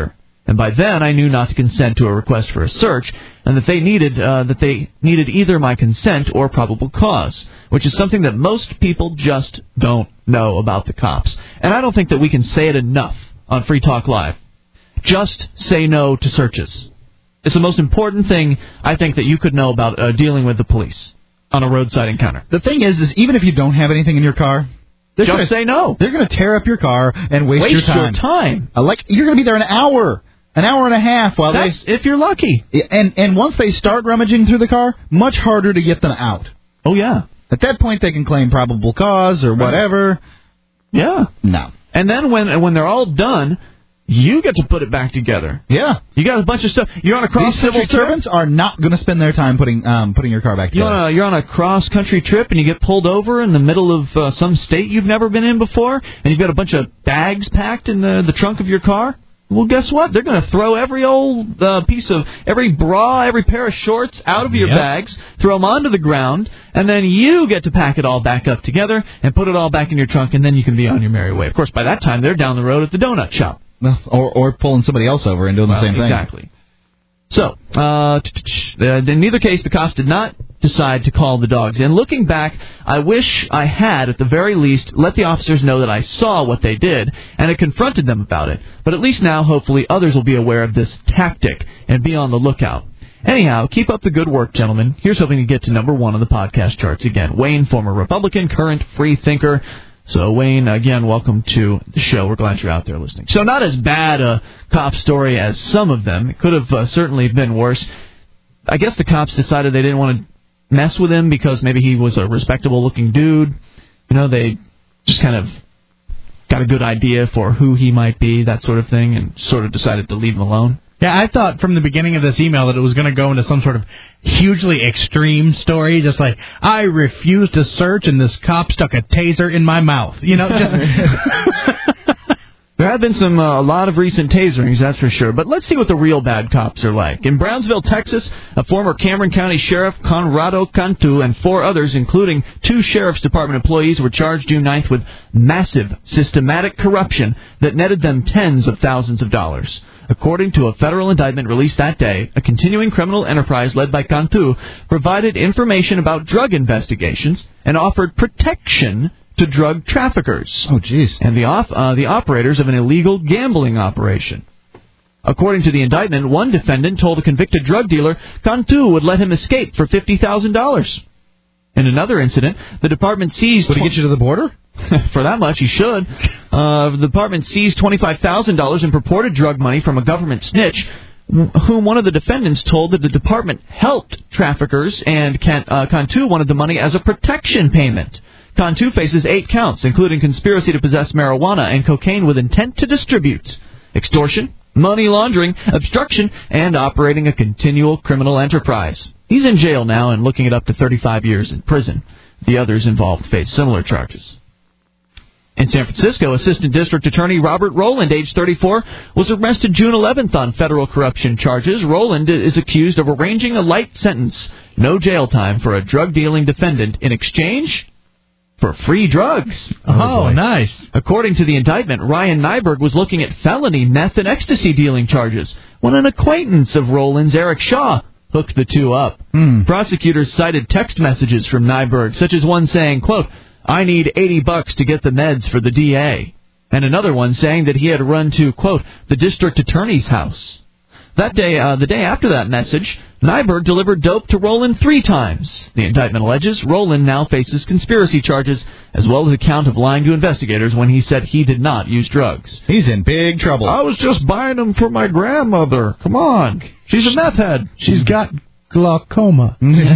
Speaker 1: And by then, I knew not to consent to a request for a search, and that they needed uh, that they needed either my consent or probable cause, which is something that most people just don't know about the cops. And I don't think that we can say it enough on Free Talk Live. Just say no to searches. It's the most important thing, I think, that you could know about uh, dealing with the police on a roadside encounter.
Speaker 3: The thing is, is even if you don't have anything in your car,
Speaker 1: just
Speaker 3: gonna,
Speaker 1: say no.
Speaker 3: They're going to tear up your car and waste,
Speaker 1: waste
Speaker 3: your time.
Speaker 1: Your time.
Speaker 3: Uh, like you're going to be there an hour, an hour and a half while
Speaker 1: That's
Speaker 3: they.
Speaker 1: If you're lucky.
Speaker 3: And and once they start rummaging through the car, much harder to get them out.
Speaker 1: Oh yeah.
Speaker 3: At that point, they can claim probable cause or whatever.
Speaker 1: Yeah.
Speaker 3: No.
Speaker 1: And then when when they're all done, you get to put it back together.
Speaker 3: Yeah.
Speaker 1: You got a bunch of stuff. You're on a cross
Speaker 3: These civil servants are not going to spend their time putting um, putting your car back together.
Speaker 1: You're on a, you're on a cross-country trip, and you get pulled over in the middle of uh, some state you've never been in before, and you've got a bunch of bags packed in the, the trunk of your car. Well, guess what? They're going to throw every old uh, piece of, every bra, every pair of shorts out of your
Speaker 2: yep.
Speaker 1: bags, throw them onto the ground, and then you get to pack it all back up together and put it all baback in your trunk, and then you can be on your merry way. Of course, by that time, they're down the road at the donut shop.
Speaker 3: Well, or or pulling somebody else over and doing
Speaker 1: well,
Speaker 3: the same thing.
Speaker 1: Exactly. So, uh, in neither case, the cops did not decide to call the dogs in. Looking back, I wish I had, at the very least, let the officers know that I saw what they did and had confronted them about it. But at least now, hopefully, others will be aware of this tactic and be on the lookout. Anyhow, keep up the good work, gentlemen. Here's hoping to get to number one on the podcast charts again. Wayne, former Republican, current free thinker. So, Wayne, again, welcome to the show. We're glad you're out there listening. So, not as bad a cop story as some of them. It could have uh, certainly been worse. I guess the cops decided they didn't want to mess with him because maybe he was a respectable-looking dude. You know, they just kind of got a good idea for who he might be, that sort of thing, and sort of decided to leave him alone.
Speaker 2: Yeah, I thought from the beginning of this email that it was going to go into some sort of hugely extreme story, just like, I refused to search and this cop stuck a taser in my mouth. You know, just...
Speaker 1: There have been some uh, a lot of recent taserings, that's for sure. But let's see what the real bad cops are like. In Brownsville, Texas, a former Cameron County Sheriff, Conrado Cantu, and four others, including two Sheriff's Department employees, were charged June ninth with massive, systematic corruption that netted them tens of thousands of dollars. According to a federal indictment released that day, a continuing criminal enterprise led by Cantu provided information about drug investigations and offered protection to drug traffickers.
Speaker 3: Oh, jeez.
Speaker 1: And the off, uh, the operators of an illegal gambling operation. According to the indictment, one defendant told a convicted drug dealer Cantu would let him escape for fifty thousand dollars. In another incident, the department seized...
Speaker 3: Would he get you to the border?
Speaker 1: For that much, he should. Uh, the department seized twenty-five thousand dollars in purported drug money from a government snitch, whom one of the defendants told that the department helped traffickers, and Can, uh, Cantu wanted the money as a protection payment. Cantu faces eight counts, including conspiracy to possess marijuana and cocaine with intent to distribute, extortion, money laundering, obstruction, and operating a continual criminal enterprise. He's in jail now and looking at up to thirty-five years in prison. The others involved face similar charges. In San Francisco, Assistant District Attorney Robert Rowland, age thirty-four, was arrested June eleventh on federal corruption charges. Rowland is accused of arranging a light sentence, no jail time, for a drug-dealing defendant in exchange for free drugs.
Speaker 2: Oh, oh nice.
Speaker 1: According to the indictment, Ryan Nyberg was looking at felony meth and ecstasy dealing charges when an acquaintance of Rowland's, Eric Shaw, hooked the two up.
Speaker 3: Mm.
Speaker 1: Prosecutors cited text messages from Nyberg, such as one saying, quote, I need eighty bucks to get the meds for the D A, and another one saying that he had run to, quote, the district attorney's house. That day, uh, the day after that message, Nyberg delivered dope to Rowland three times. The indictment alleges Rowland now faces conspiracy charges, as well as a count of lying to investigators when he said he did not use drugs.
Speaker 3: He's in big trouble.
Speaker 1: I was just buying them for my grandmother. Come on. She's a meth head.
Speaker 2: She's got glaucoma.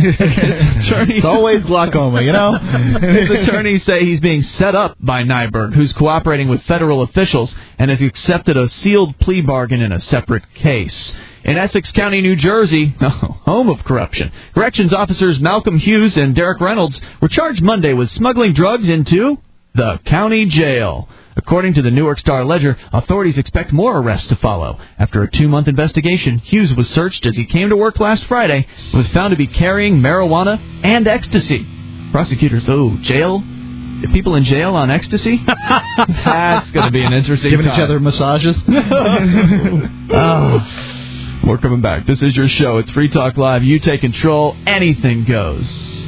Speaker 3: It's always glaucoma, you know?
Speaker 1: His attorneys say he's being set up by Nyberg, who's cooperating with federal officials and has accepted a sealed plea bargain in a separate case. In Essex County, New Jersey, home of corruption, corrections officers Malcolm Hughes and Derek Reynolds were charged Monday with smuggling drugs into the county jail. According to the Newark Star-Ledger, authorities expect more arrests to follow. After a two-month investigation, Hughes was searched as he came to work last Friday and was found to be carrying marijuana and ecstasy. Prosecutors, oh, jail people in jail on ecstasy? That's going to be an interesting
Speaker 3: Giving
Speaker 1: time.
Speaker 3: each other massages?
Speaker 1: Oh. We're coming back. This is your show. It's Free Talk Live. You take control. Anything goes.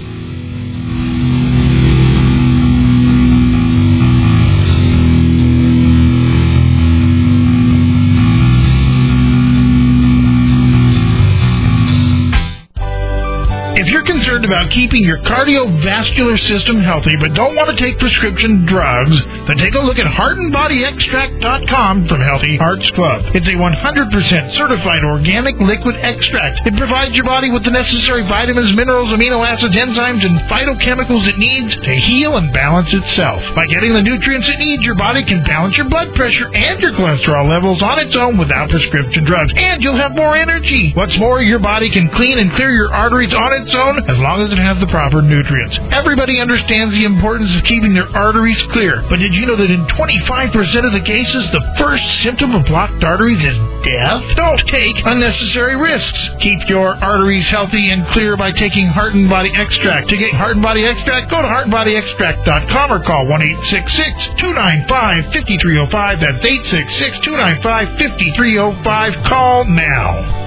Speaker 12: If you're concerned about keeping your cardiovascular system healthy but don't want to take prescription drugs, then take a look at heart and body extract dot com from Healthy Hearts Club. It's a one hundred percent certified organic liquid extract. It provides your body with the necessary vitamins, minerals, amino acids, enzymes, and phytochemicals it needs to heal and balance itself. By getting the nutrients it needs, your body can balance your blood pressure and your cholesterol levels on its own without prescription drugs, and you'll have more energy. What's more, your body can clean and clear your arteries on its own as long as it has the proper nutrients. Everybody understands the importance of keeping their arteries clear, but did you know that in twenty-five percent of the cases, the first symptom of blocked arteries is death? Don't take unnecessary risks. Keep your arteries healthy and clear by taking Heart and Body Extract. To get Heart and Body Extract, go to heart and body extract dot com or call one eight six six, two nine five, five three zero five. That's eight six six, two nine five, five three zero five. Call now.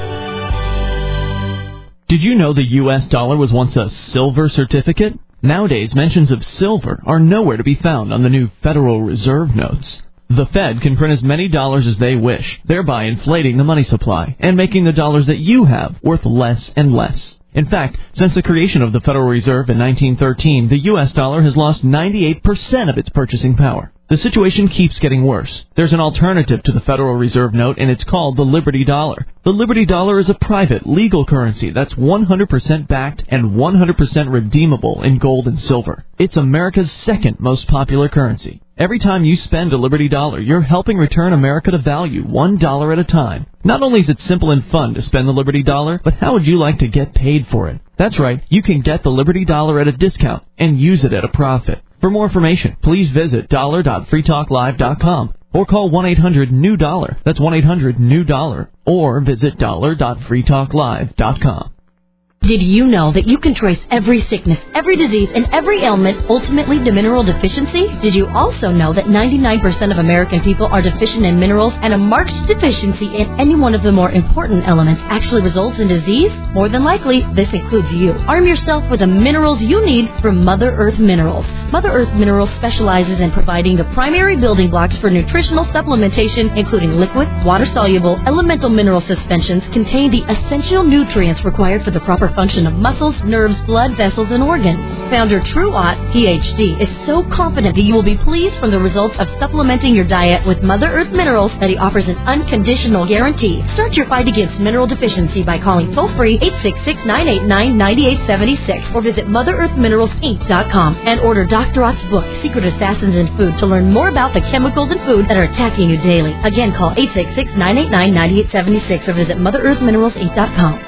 Speaker 1: Did you know the U S dollar was once a silver certificate? Nowadays, mentions of silver are nowhere to be found on the new Federal Reserve notes. The Fed can print as many dollars as they wish, thereby inflating the money supply and making the dollars that you have worth less and less. In fact, since the creation of the Federal Reserve in nineteen thirteen, the U S dollar has lost ninety-eight percent of its purchasing power. The situation keeps getting worse. There's an alternative to the Federal Reserve note, and it's called the Liberty Dollar. The Liberty Dollar is a private, legal currency that's one hundred percent backed and one hundred percent redeemable in gold and silver. It's America's second most popular currency. Every time you spend a Liberty Dollar, you're helping return America to value, one dollar at a time. Not only is it simple and fun to spend the Liberty Dollar, but how would you like to get paid for it? That's right, you can get the Liberty Dollar at a discount and use it at a profit. For more information, please visit dollar dot free talk live dot com or call one eight hundred new dollar. That's one eight hundred new dollar. Or visit dollar dot free talk live dot com.
Speaker 13: Did you know that you can trace every sickness, every disease, and every ailment ultimately to mineral deficiency? Did you also know that ninety-nine percent of American people are deficient in minerals, and a marked deficiency in any one of the more important elements actually results in disease? More than likely, this includes you. Arm yourself with the minerals you need from Mother Earth Minerals. Mother Earth Minerals specializes in providing the primary building blocks for nutritional supplementation, including liquid, water-soluble, elemental mineral suspensions contain the essential nutrients required for the proper function of muscles, nerves, blood vessels, and organs. Founder True Ott, P H D, is so confident that you will be pleased from the results of supplementing your diet with Mother Earth Minerals that he offers an unconditional guarantee. Start your fight against mineral deficiency by calling toll-free eight six six, nine eight nine, nine eight seven six or visit mother earth minerals inc dot com and order Doctor Ott's book, Secret Assassins in Food, to learn more about the chemicals in food that are attacking you daily. Again, call eight six six, nine eight nine, nine eight seven six or visit mother earth minerals inc dot com.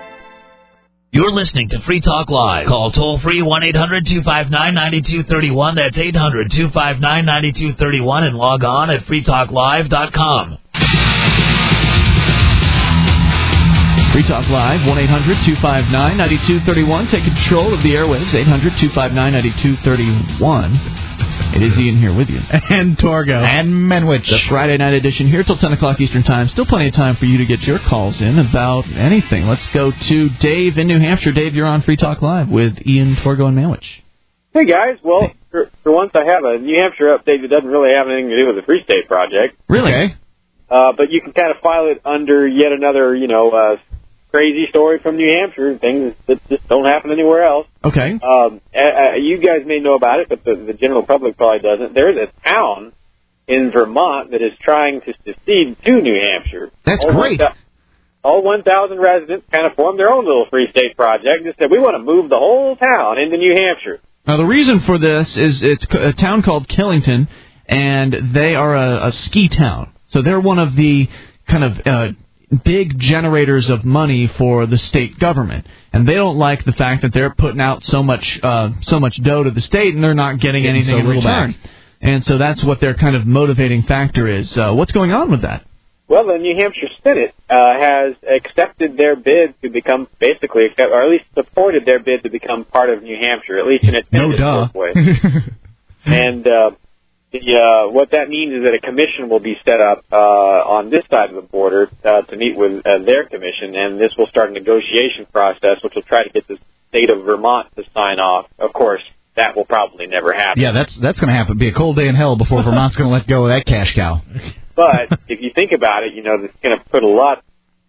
Speaker 8: You're listening to Free Talk Live. Call toll-free one eight hundred two five nine nine two three one. That's eight hundred two five nine nine two three one and log on at free talk live dot com.
Speaker 1: Free Talk Live, one eight hundred two five nine nine two three one. Take control of the airwaves, eight hundred two five nine nine two three one. It is Ian here with you.
Speaker 2: And Torgo.
Speaker 3: And Menwich.
Speaker 1: The Friday night edition here till ten o'clock Eastern Time. Still plenty of time for you to get your calls in about anything. Let's go to Dave in New Hampshire. Dave, you're on Free Talk Live with Ian, Torgo, and Manwich.
Speaker 14: Hey, guys. Well, for, for once I have a New Hampshire update that doesn't really have anything to do with the Free State Project.
Speaker 1: Really? Okay.
Speaker 14: Uh, but you can kind of file it under yet another, you know, uh, crazy story from New Hampshire, things that just don't happen anywhere else.
Speaker 1: Okay.
Speaker 14: Um, uh, you guys may know about it, but the, the general public probably doesn't. There's a town in Vermont that is trying to secede to New Hampshire.
Speaker 3: That's
Speaker 14: all
Speaker 3: great.
Speaker 14: one, all one thousand residents kind of formed their own little Free State Project and said, we want to move the whole town into New Hampshire.
Speaker 1: Now, the reason for this is it's a town called Killington, and they are a, a ski town. So they're one of the kind of uh, big generators of money for the state government, and they don't like the fact that they're putting out so much uh, so much dough to the state and they're not getting, getting anything so in return. Back. And so that's what their kind of motivating factor is. Uh, what's going on with that?
Speaker 14: Well, the New Hampshire Senate uh, has accepted their bid to become, basically, or at least supported their bid to become part of New Hampshire, at least in its
Speaker 3: no duh.
Speaker 14: way. And uh, the, uh, what that means is that a commission will be set up uh, on this side of the border uh, to meet with uh, their commission, and this will start a negotiation process, which will try to get the state of Vermont to sign off. Of course, that will probably never happen.
Speaker 3: Yeah, that's that's going to happen. Be a cold day in hell before Vermont's going to let go of that cash cow.
Speaker 14: But if you think about it, you know, it's going to put a lot.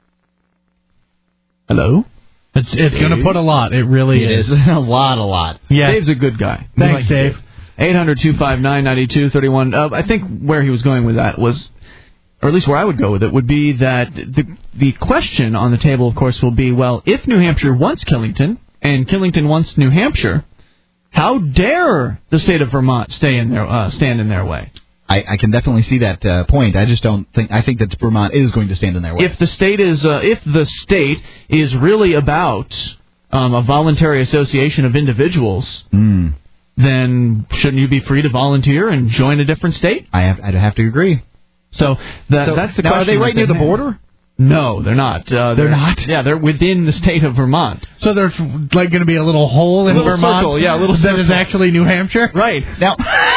Speaker 1: Hello?
Speaker 2: It's it's going to put a lot. It really
Speaker 3: it
Speaker 2: is.
Speaker 3: is. a lot, a lot.
Speaker 2: Yeah.
Speaker 1: Dave's a good guy.
Speaker 2: Thanks,
Speaker 1: like
Speaker 2: Dave.
Speaker 1: eight hundred two five nine nine two three one. Uh, I think where he was going with that was, or at least where I would go with it, would be that the the question on the table, of course, will be, well, if New Hampshire wants Killington and Killington wants New Hampshire, how dare the state of Vermont stay in their uh, stand in their way?
Speaker 3: I, I can definitely see that uh, point. I just don't think. I think that Vermont is going to stand in their way.
Speaker 1: If the state is, uh, if the state is really about um, a voluntary association of individuals,
Speaker 3: mm.
Speaker 1: then shouldn't you be free to volunteer and join a different state?
Speaker 3: I have. I'd have to agree.
Speaker 1: So, that,
Speaker 3: so
Speaker 1: that's the
Speaker 3: now,
Speaker 1: question.
Speaker 3: Are they right near the border?
Speaker 1: No, they're not. Uh,
Speaker 3: they're, they're not?
Speaker 1: Yeah, they're within the state of Vermont.
Speaker 2: So there's like going to be a little hole in
Speaker 1: little
Speaker 2: Vermont
Speaker 1: circle, yeah, a little
Speaker 2: that
Speaker 1: circle.
Speaker 2: is actually New Hampshire?
Speaker 1: Right.
Speaker 3: Now,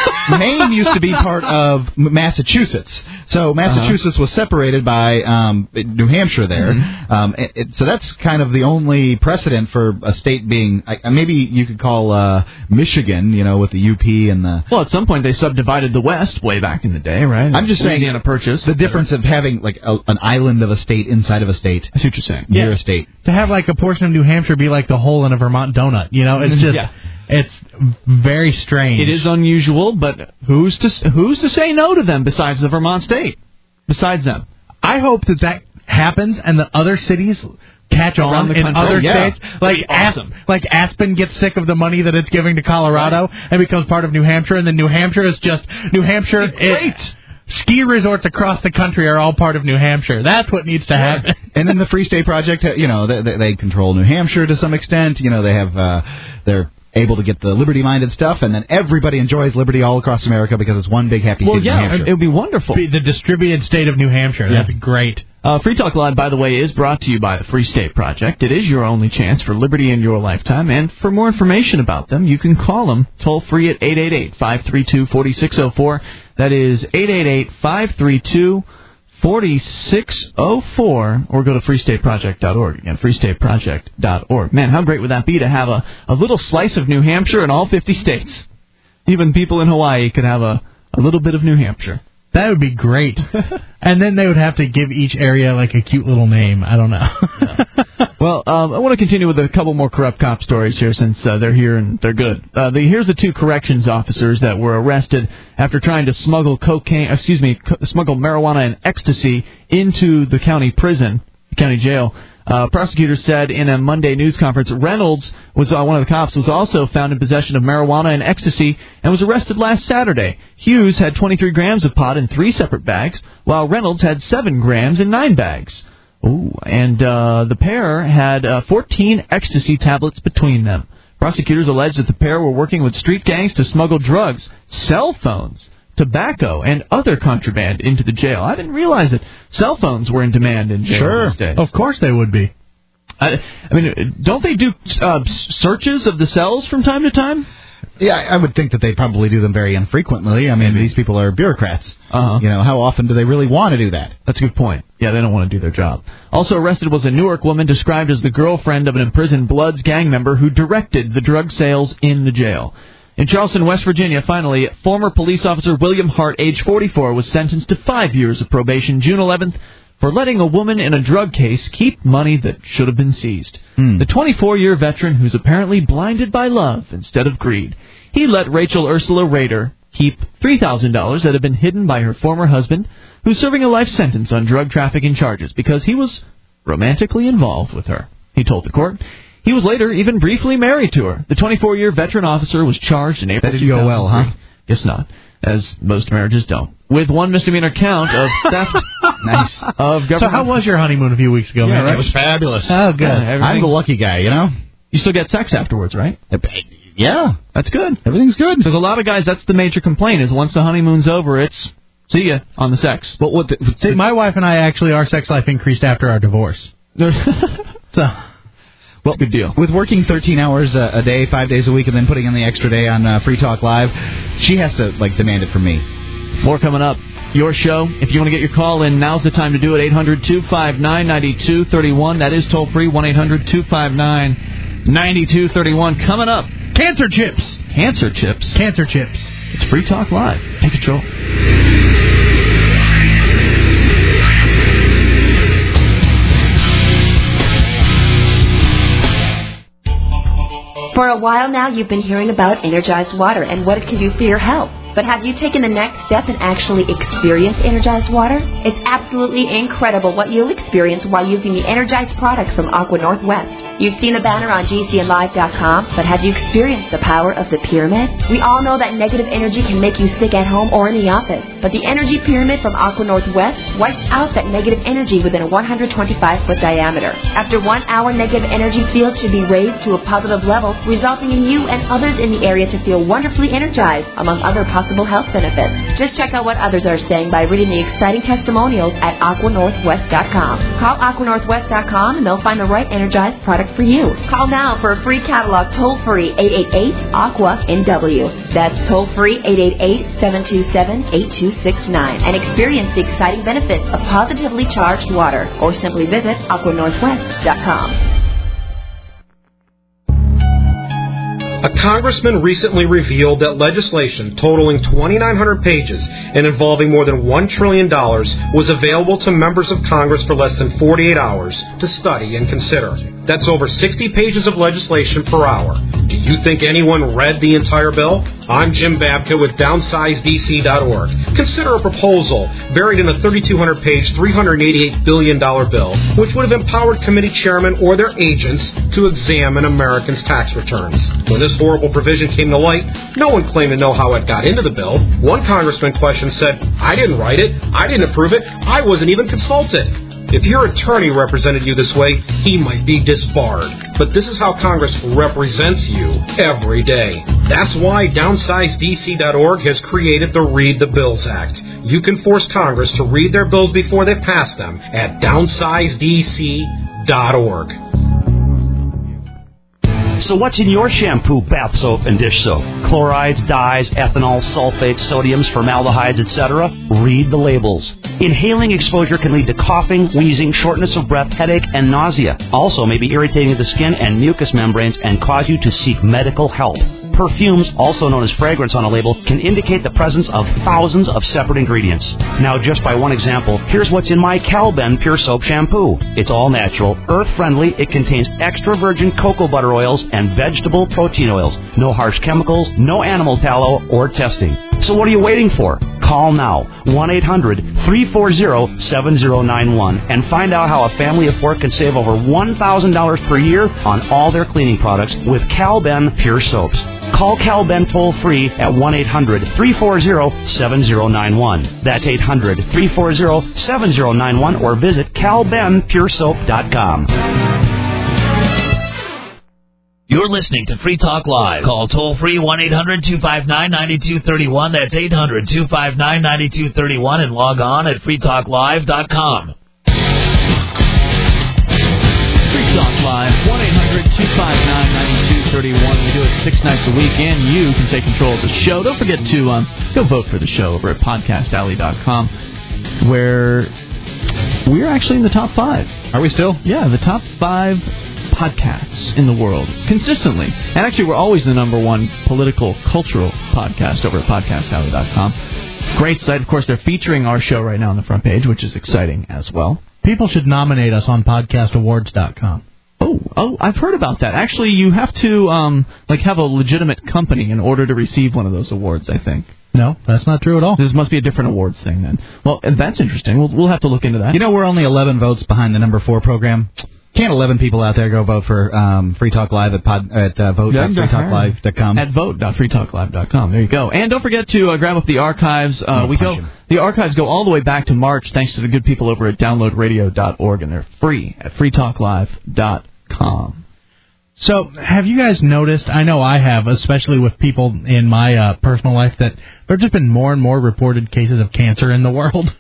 Speaker 3: Maine used to be part of Massachusetts. So Massachusetts uh-huh. was separated by um, New Hampshire there.
Speaker 1: Mm-hmm.
Speaker 3: Um, it, it, so that's kind of the only precedent for a state being, uh, maybe you could call uh, Michigan, you know, with the U P and the...
Speaker 1: Well, at some point they subdivided the West way back in the day, right?
Speaker 3: I'm just saying
Speaker 1: Louisiana Purchase.
Speaker 3: The difference of having like a, an island of a state inside of a state.
Speaker 1: I see what you're saying.
Speaker 3: Near
Speaker 2: yeah.
Speaker 3: a state.
Speaker 2: To have like a portion of New Hampshire be like the hole in a Vermont donut, you know, it's just,
Speaker 1: yeah.
Speaker 2: it's very strange.
Speaker 1: It is unusual, but who's to who's to say no to them besides the Vermont state? Besides them.
Speaker 2: I hope that that happens and the other cities catch
Speaker 1: Around
Speaker 2: on
Speaker 1: the
Speaker 2: in
Speaker 1: country.
Speaker 2: other
Speaker 1: Yeah.
Speaker 2: states. Like
Speaker 1: awesome.
Speaker 2: Asp- like Aspen gets sick of the money that it's giving to Colorado right. and becomes part of New Hampshire, and then New Hampshire is just New Hampshire.
Speaker 1: Great.
Speaker 2: It, ski resorts across the country are all part of New Hampshire. That's what needs to happen.
Speaker 3: And then the Free State Project, you know, they, they, they control New Hampshire to some extent. You know, they have uh, they're able to get the liberty-minded stuff, and then everybody enjoys liberty all across America because it's one big happy
Speaker 1: well,
Speaker 3: state
Speaker 1: yeah,
Speaker 3: of New Hampshire.
Speaker 1: It would be wonderful.
Speaker 2: Be the distributed state of New Hampshire.
Speaker 1: Yeah.
Speaker 2: That's great.
Speaker 1: Uh, Free Talk Live, by the way, is brought to you by the Free State Project. It is your only chance for liberty in your lifetime, and for more information about them, you can call them toll-free at eight eight eight, five three two, four six zero four. That is eight eight eight, five three two, four six zero four, or go to free state project dot org. Again, free state project dot org. Man, how great would that be to have a, a little slice of New Hampshire in all fifty states? Even people in Hawaii could have a, a little bit of New Hampshire.
Speaker 2: That would be great. And then they would have to give each area like a cute little name. I don't know.
Speaker 1: yeah. Well, um, I want to continue with a couple more corrupt cop stories here since uh, they're here and they're good. Uh, the, here's the two corrections officers that were arrested after trying to smuggle cocaine, excuse me, co- smuggle marijuana and ecstasy into the county prison, county jail. Uh, prosecutors said in a Monday news conference, Reynolds, was uh, one of the cops, was also found in possession of marijuana and ecstasy and was arrested last Saturday. Hughes had twenty-three grams of pot in three separate bags, while Reynolds had seven grams in nine bags. Ooh, and uh, the pair had uh, fourteen ecstasy tablets between them. Prosecutors alleged that the pair were working with street gangs to smuggle drugs, cell phones, tobacco, and other contraband into the jail. I didn't realize that cell phones were in demand in jail
Speaker 2: sure.
Speaker 1: these days.
Speaker 2: Of course they would be.
Speaker 1: I, I mean, don't they do uh, searches of the cells from time to time?
Speaker 3: Yeah, I would think that they probably do them very infrequently. I mean,
Speaker 1: Maybe.
Speaker 3: these people are bureaucrats.
Speaker 1: Uh-huh.
Speaker 3: You know, how often do they really want to do that?
Speaker 1: That's a good point. Yeah, they don't want to do their job. Also arrested was a Newark woman described as the girlfriend of an imprisoned Bloods gang member who directed the drug sales in the jail. In Charleston, West Virginia, finally, former police officer William Hart, age forty-four, was sentenced to five years of probation June eleventh for letting a woman in a drug case keep money that should have been seized.
Speaker 3: Hmm.
Speaker 1: The twenty-four-year veteran, who's apparently blinded by love instead of greed, he let Rachel Ursula Rader keep three thousand dollars that had been hidden by her former husband, who's serving a life sentence on drug trafficking charges because he was romantically involved with her, he told the court. He was later even briefly married to her. The twenty-four-year veteran officer was charged in April.
Speaker 3: That didn't go well, huh?
Speaker 1: Guess not, as most marriages don't. With one misdemeanor count of theft
Speaker 3: nice.
Speaker 1: of government.
Speaker 2: So how was your honeymoon a few weeks ago,
Speaker 1: Yeah,
Speaker 2: man?
Speaker 1: right.
Speaker 3: It was fabulous.
Speaker 2: Oh, good.
Speaker 1: Yeah,
Speaker 3: I'm the lucky guy, you know?
Speaker 1: You still get sex afterwards, right?
Speaker 3: Yeah.
Speaker 1: That's good.
Speaker 3: Everything's good.
Speaker 1: Because a lot of guys, that's the major complaint, is once the honeymoon's over, it's see ya on the sex.
Speaker 3: But what the,
Speaker 2: See, my wife and I actually, our sex life increased after our divorce. So...
Speaker 3: Well,
Speaker 1: good deal.
Speaker 3: With working thirteen hours a, a day, five days a week, and then putting in the extra day on uh, Free Talk Live, she has to like demand it from me.
Speaker 1: More coming up. Your show. If you want to get your call in, now's the time to do it. eight hundred two five nine nine two three one. That is toll free. one eight hundred two five nine nine two three one. Coming up.
Speaker 2: Cancer chips.
Speaker 1: Cancer chips.
Speaker 2: Cancer chips.
Speaker 1: It's Free Talk Live. Take control.
Speaker 15: For a while now, you've been hearing about Energized Water and what it can do for your health. But have you taken the next step and actually experienced Energized Water? It's absolutely incredible what you'll experience while using the Energized product from Aqua Northwest. You've seen the banner on G C N live dot com, but have you experienced the power of the pyramid? We all know that negative energy can make you sick at home or in the office, but the Energy Pyramid from Aqua Northwest wipes out that negative energy within a one hundred twenty-five foot diameter. After one hour, negative energy field should be raised to a positive level, resulting in you and others in the area to feel wonderfully energized, among other possible health benefits. Just check out what others are saying by reading the exciting testimonials at aqua northwest dot com. Call aqua northwest dot com and they'll find the right Energized product for you. Call now for a free catalog toll-free eight eight eight aqua N W. That's toll-free eight eight eight seven two seven eight two six nine and experience the exciting benefits of positively charged water, or simply visit aqua northwest dot com.
Speaker 16: A congressman recently revealed that legislation totaling twenty-nine hundred pages and involving more than one trillion dollars was available to members of Congress for less than forty-eight hours to study and consider. That's over sixty pages of legislation per hour. Do you think anyone read the entire bill? I'm Jim Babka with downsize D C dot org. Consider a proposal buried in a thirty-two hundred page, three hundred eighty-eight billion dollars bill, which would have empowered committee chairmen or their agents to examine Americans' tax returns. When this horrible provision came to light, no one claimed to know how it got into the bill. One congressman questioned said, I didn't write it, I didn't approve it, I wasn't even consulted. If your attorney represented you this way, he might be disbarred. But this is how Congress represents you every day. That's why downsize D C dot org has created the Read the Bills Act. You can force Congress to read their bills before they pass them at downsize D C dot org.
Speaker 17: So what's in your shampoo, bath soap, and dish soap? Chlorides, dyes, ethanol, sulfates, sodiums, formaldehydes, et cetera? Read the labels. Inhaling exposure can lead to coughing, wheezing, shortness of breath, headache, and nausea. Also may be irritating to the skin and mucous membranes and cause you to seek medical help. Perfumes, also known as fragrance on a label, can indicate the presence of thousands of separate ingredients. Now, just by one example, here's what's in my Calben Pure Soap Shampoo. It's all natural, earth-friendly, it contains extra virgin cocoa butter oils and vegetable protein oils. No harsh chemicals, no animal tallow, or testing. So what are you waiting for? Call now, one eight hundred three four zero seven zero nine one, and find out how a family of four can save over one thousand dollars per year on all their cleaning products with Calben Pure Soaps. Call Calben toll-free at one eight hundred three four zero seven zero nine one. That's eight hundred three four zero seven zero nine one, or visit cal ben pure soap dot com.
Speaker 8: You're listening to Free Talk Live. Call toll-free one eight hundred two five nine nine two three one. That's eight hundred two five nine nine two three one, and log on at free talk live dot com.
Speaker 1: Free Talk Live, one eight hundred two five nine nine two three one. We do it six nights a week, and you can take control of the show. Don't forget to um, go vote for the show over at podcast alley dot com, where we're actually in the top five.
Speaker 3: Are we still?
Speaker 1: Yeah, the top five podcasts in the world, consistently. And actually, we're always the number one political, cultural podcast over at podcast alley dot com. Great site. Of course, they're featuring our show right now on the front page, which is exciting as well.
Speaker 2: People should nominate us on podcast awards dot com.
Speaker 1: Oh, oh, I've heard about that. Actually, you have to um, like have a legitimate company in order to receive one of those awards, I think.
Speaker 2: No, that's not true at all.
Speaker 1: This must be a different awards thing then. Well, that's interesting. We'll, we'll have to look into that.
Speaker 3: You know, we're only eleven votes behind the number four program. Can't eleven people out there go vote for um, Free Talk Live at, pod, at uh, vote dot free talk live dot com?
Speaker 1: At vote dot free talk live dot com. There you go. And don't forget to uh, grab up the archives. Uh, we go. The archives go all the way back to March, thanks to the good people over at download radio dot org, and they're free at free talk live dot com.
Speaker 2: So, have you guys noticed, I know I have, especially with people in my uh, personal life, that there have just been more and more reported cases of cancer in the world?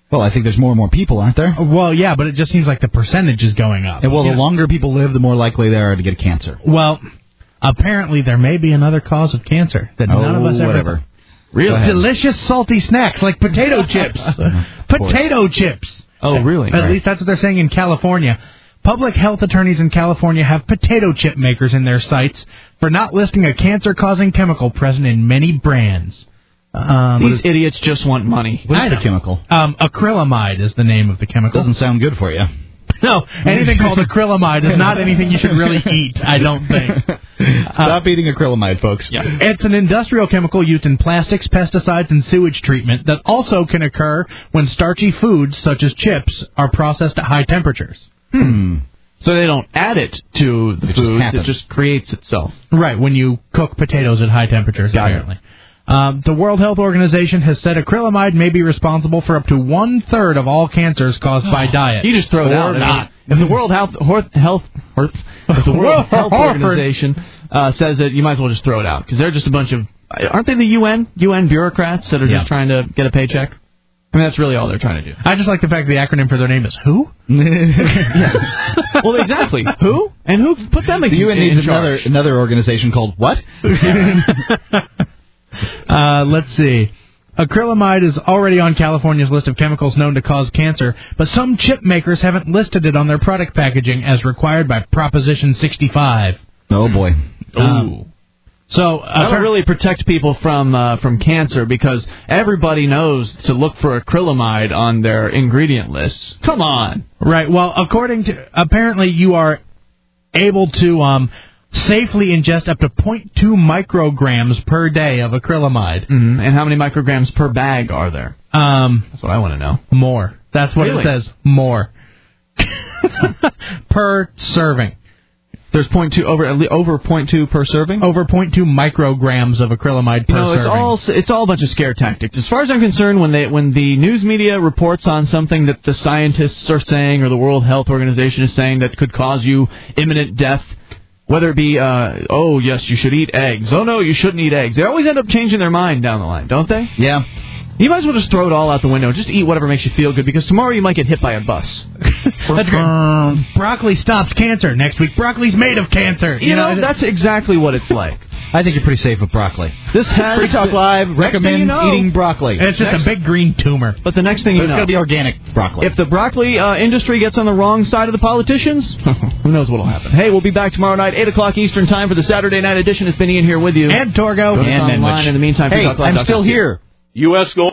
Speaker 3: Well, I think there's more and more people, aren't there?
Speaker 2: Well, yeah, but it just seems like the percentage is going up.
Speaker 3: And well,
Speaker 2: Yeah.
Speaker 3: the longer people live, the more likely they are to get cancer.
Speaker 2: Well, apparently there may be another cause of cancer that
Speaker 3: oh,
Speaker 2: none of us ever...
Speaker 3: whatever.
Speaker 2: Really? Delicious salty snacks like potato chips. Potato chips.
Speaker 1: Oh, really?
Speaker 2: At
Speaker 1: Right.
Speaker 2: least that's what they're saying in California. Public health attorneys in California have potato chip makers in their sights for not listing a cancer-causing chemical present in many brands. Um,
Speaker 1: These idiots just want money.
Speaker 3: What is
Speaker 2: I
Speaker 3: the
Speaker 2: know.
Speaker 3: chemical?
Speaker 2: Um, acrylamide is the name of the chemical.
Speaker 3: Doesn't sound good for you.
Speaker 2: No, anything called acrylamide is not anything you should really eat, I don't think.
Speaker 3: Stop eating acrylamide, folks.
Speaker 2: Yeah. It's an industrial chemical used in plastics, pesticides, and sewage treatment that also can occur when starchy foods, such as chips, are processed at high temperatures.
Speaker 3: Hmm.
Speaker 1: So they don't add it to the
Speaker 3: It just
Speaker 1: foods, it
Speaker 3: happens.
Speaker 1: just creates itself.
Speaker 2: Right, when you cook potatoes at high temperatures,
Speaker 1: Got it.
Speaker 2: apparently. Um, the World Health Organization has said acrylamide may be responsible for up to one-third of all cancers caused by diet.
Speaker 1: You just throw it
Speaker 2: or
Speaker 1: out. I mean,
Speaker 2: not.
Speaker 1: if the World Health Hor- Health Hor- if the World Health Organization uh, says it, you might as well just throw it out because they're just a bunch of aren't they the U N U N bureaucrats that are
Speaker 2: Yeah.
Speaker 1: just trying to get a paycheck? I mean, that's really all they're trying to do.
Speaker 2: I just like the fact the acronym for their name is WHO.
Speaker 1: Well, exactly. Who? And who put them in,
Speaker 3: The U N
Speaker 1: in
Speaker 3: needs
Speaker 1: charge?
Speaker 3: another another organization called what?
Speaker 2: Uh, let's see. Acrylamide is already on California's list of chemicals known to cause cancer, but some chip makers haven't listed it on their product packaging as required by Proposition sixty-five.
Speaker 3: Oh, boy.
Speaker 2: Um, so, uh,
Speaker 1: That'll really protect people from uh, from cancer because everybody knows to look for acrylamide on their ingredient lists. Come on.
Speaker 2: Right. Well, according to apparently you are able to um, safely ingest up to zero point two micrograms per day of acrylamide.
Speaker 1: Mm-hmm. And how many micrograms per bag are there?
Speaker 2: Um,
Speaker 1: That's what I want to know.
Speaker 2: more. That's what
Speaker 1: Really?
Speaker 2: it says. More per serving.
Speaker 1: There's point two over over point two per serving.
Speaker 2: Over zero point two micrograms of acrylamide per
Speaker 1: You know, it's
Speaker 2: serving.
Speaker 1: all it's all a bunch of scare tactics. As far as I'm concerned, when they when the news media reports on something that the scientists are saying or the World Health Organization is saying that could cause you imminent death, whether it be uh, oh yes you should eat eggs, oh no you shouldn't eat eggs, they always end up changing their mind down the line, don't they?
Speaker 3: Yeah.
Speaker 1: You might as well just throw it all out the window. Just eat whatever makes you feel good because tomorrow you might get hit by a bus.
Speaker 2: That's great. Broccoli stops cancer. Next week, broccoli's made of cancer.
Speaker 1: You know, that's exactly what it's like.
Speaker 3: I think you're pretty safe with broccoli.
Speaker 1: This has
Speaker 3: Free Talk Live
Speaker 1: Next
Speaker 3: recommends
Speaker 1: thing you know-
Speaker 3: eating broccoli.
Speaker 2: And it's just
Speaker 1: Next-
Speaker 2: a big green tumor.
Speaker 1: But the next thing
Speaker 3: But
Speaker 1: you
Speaker 3: it's
Speaker 1: know,
Speaker 3: got to be organic broccoli.
Speaker 1: if the broccoli uh, industry gets on the wrong side of the politicians, who knows what'll happen. Hey, we'll be back tomorrow night, eight o'clock Eastern Time for the Saturday night edition. It's been Ian here with you.
Speaker 2: And Torgo.
Speaker 1: Go to us
Speaker 3: And
Speaker 1: online.
Speaker 3: Menwich.
Speaker 1: In the meantime,
Speaker 3: Hey,
Speaker 1: free talk live
Speaker 3: I'm
Speaker 1: dot com.
Speaker 3: still here.
Speaker 5: U S Gold.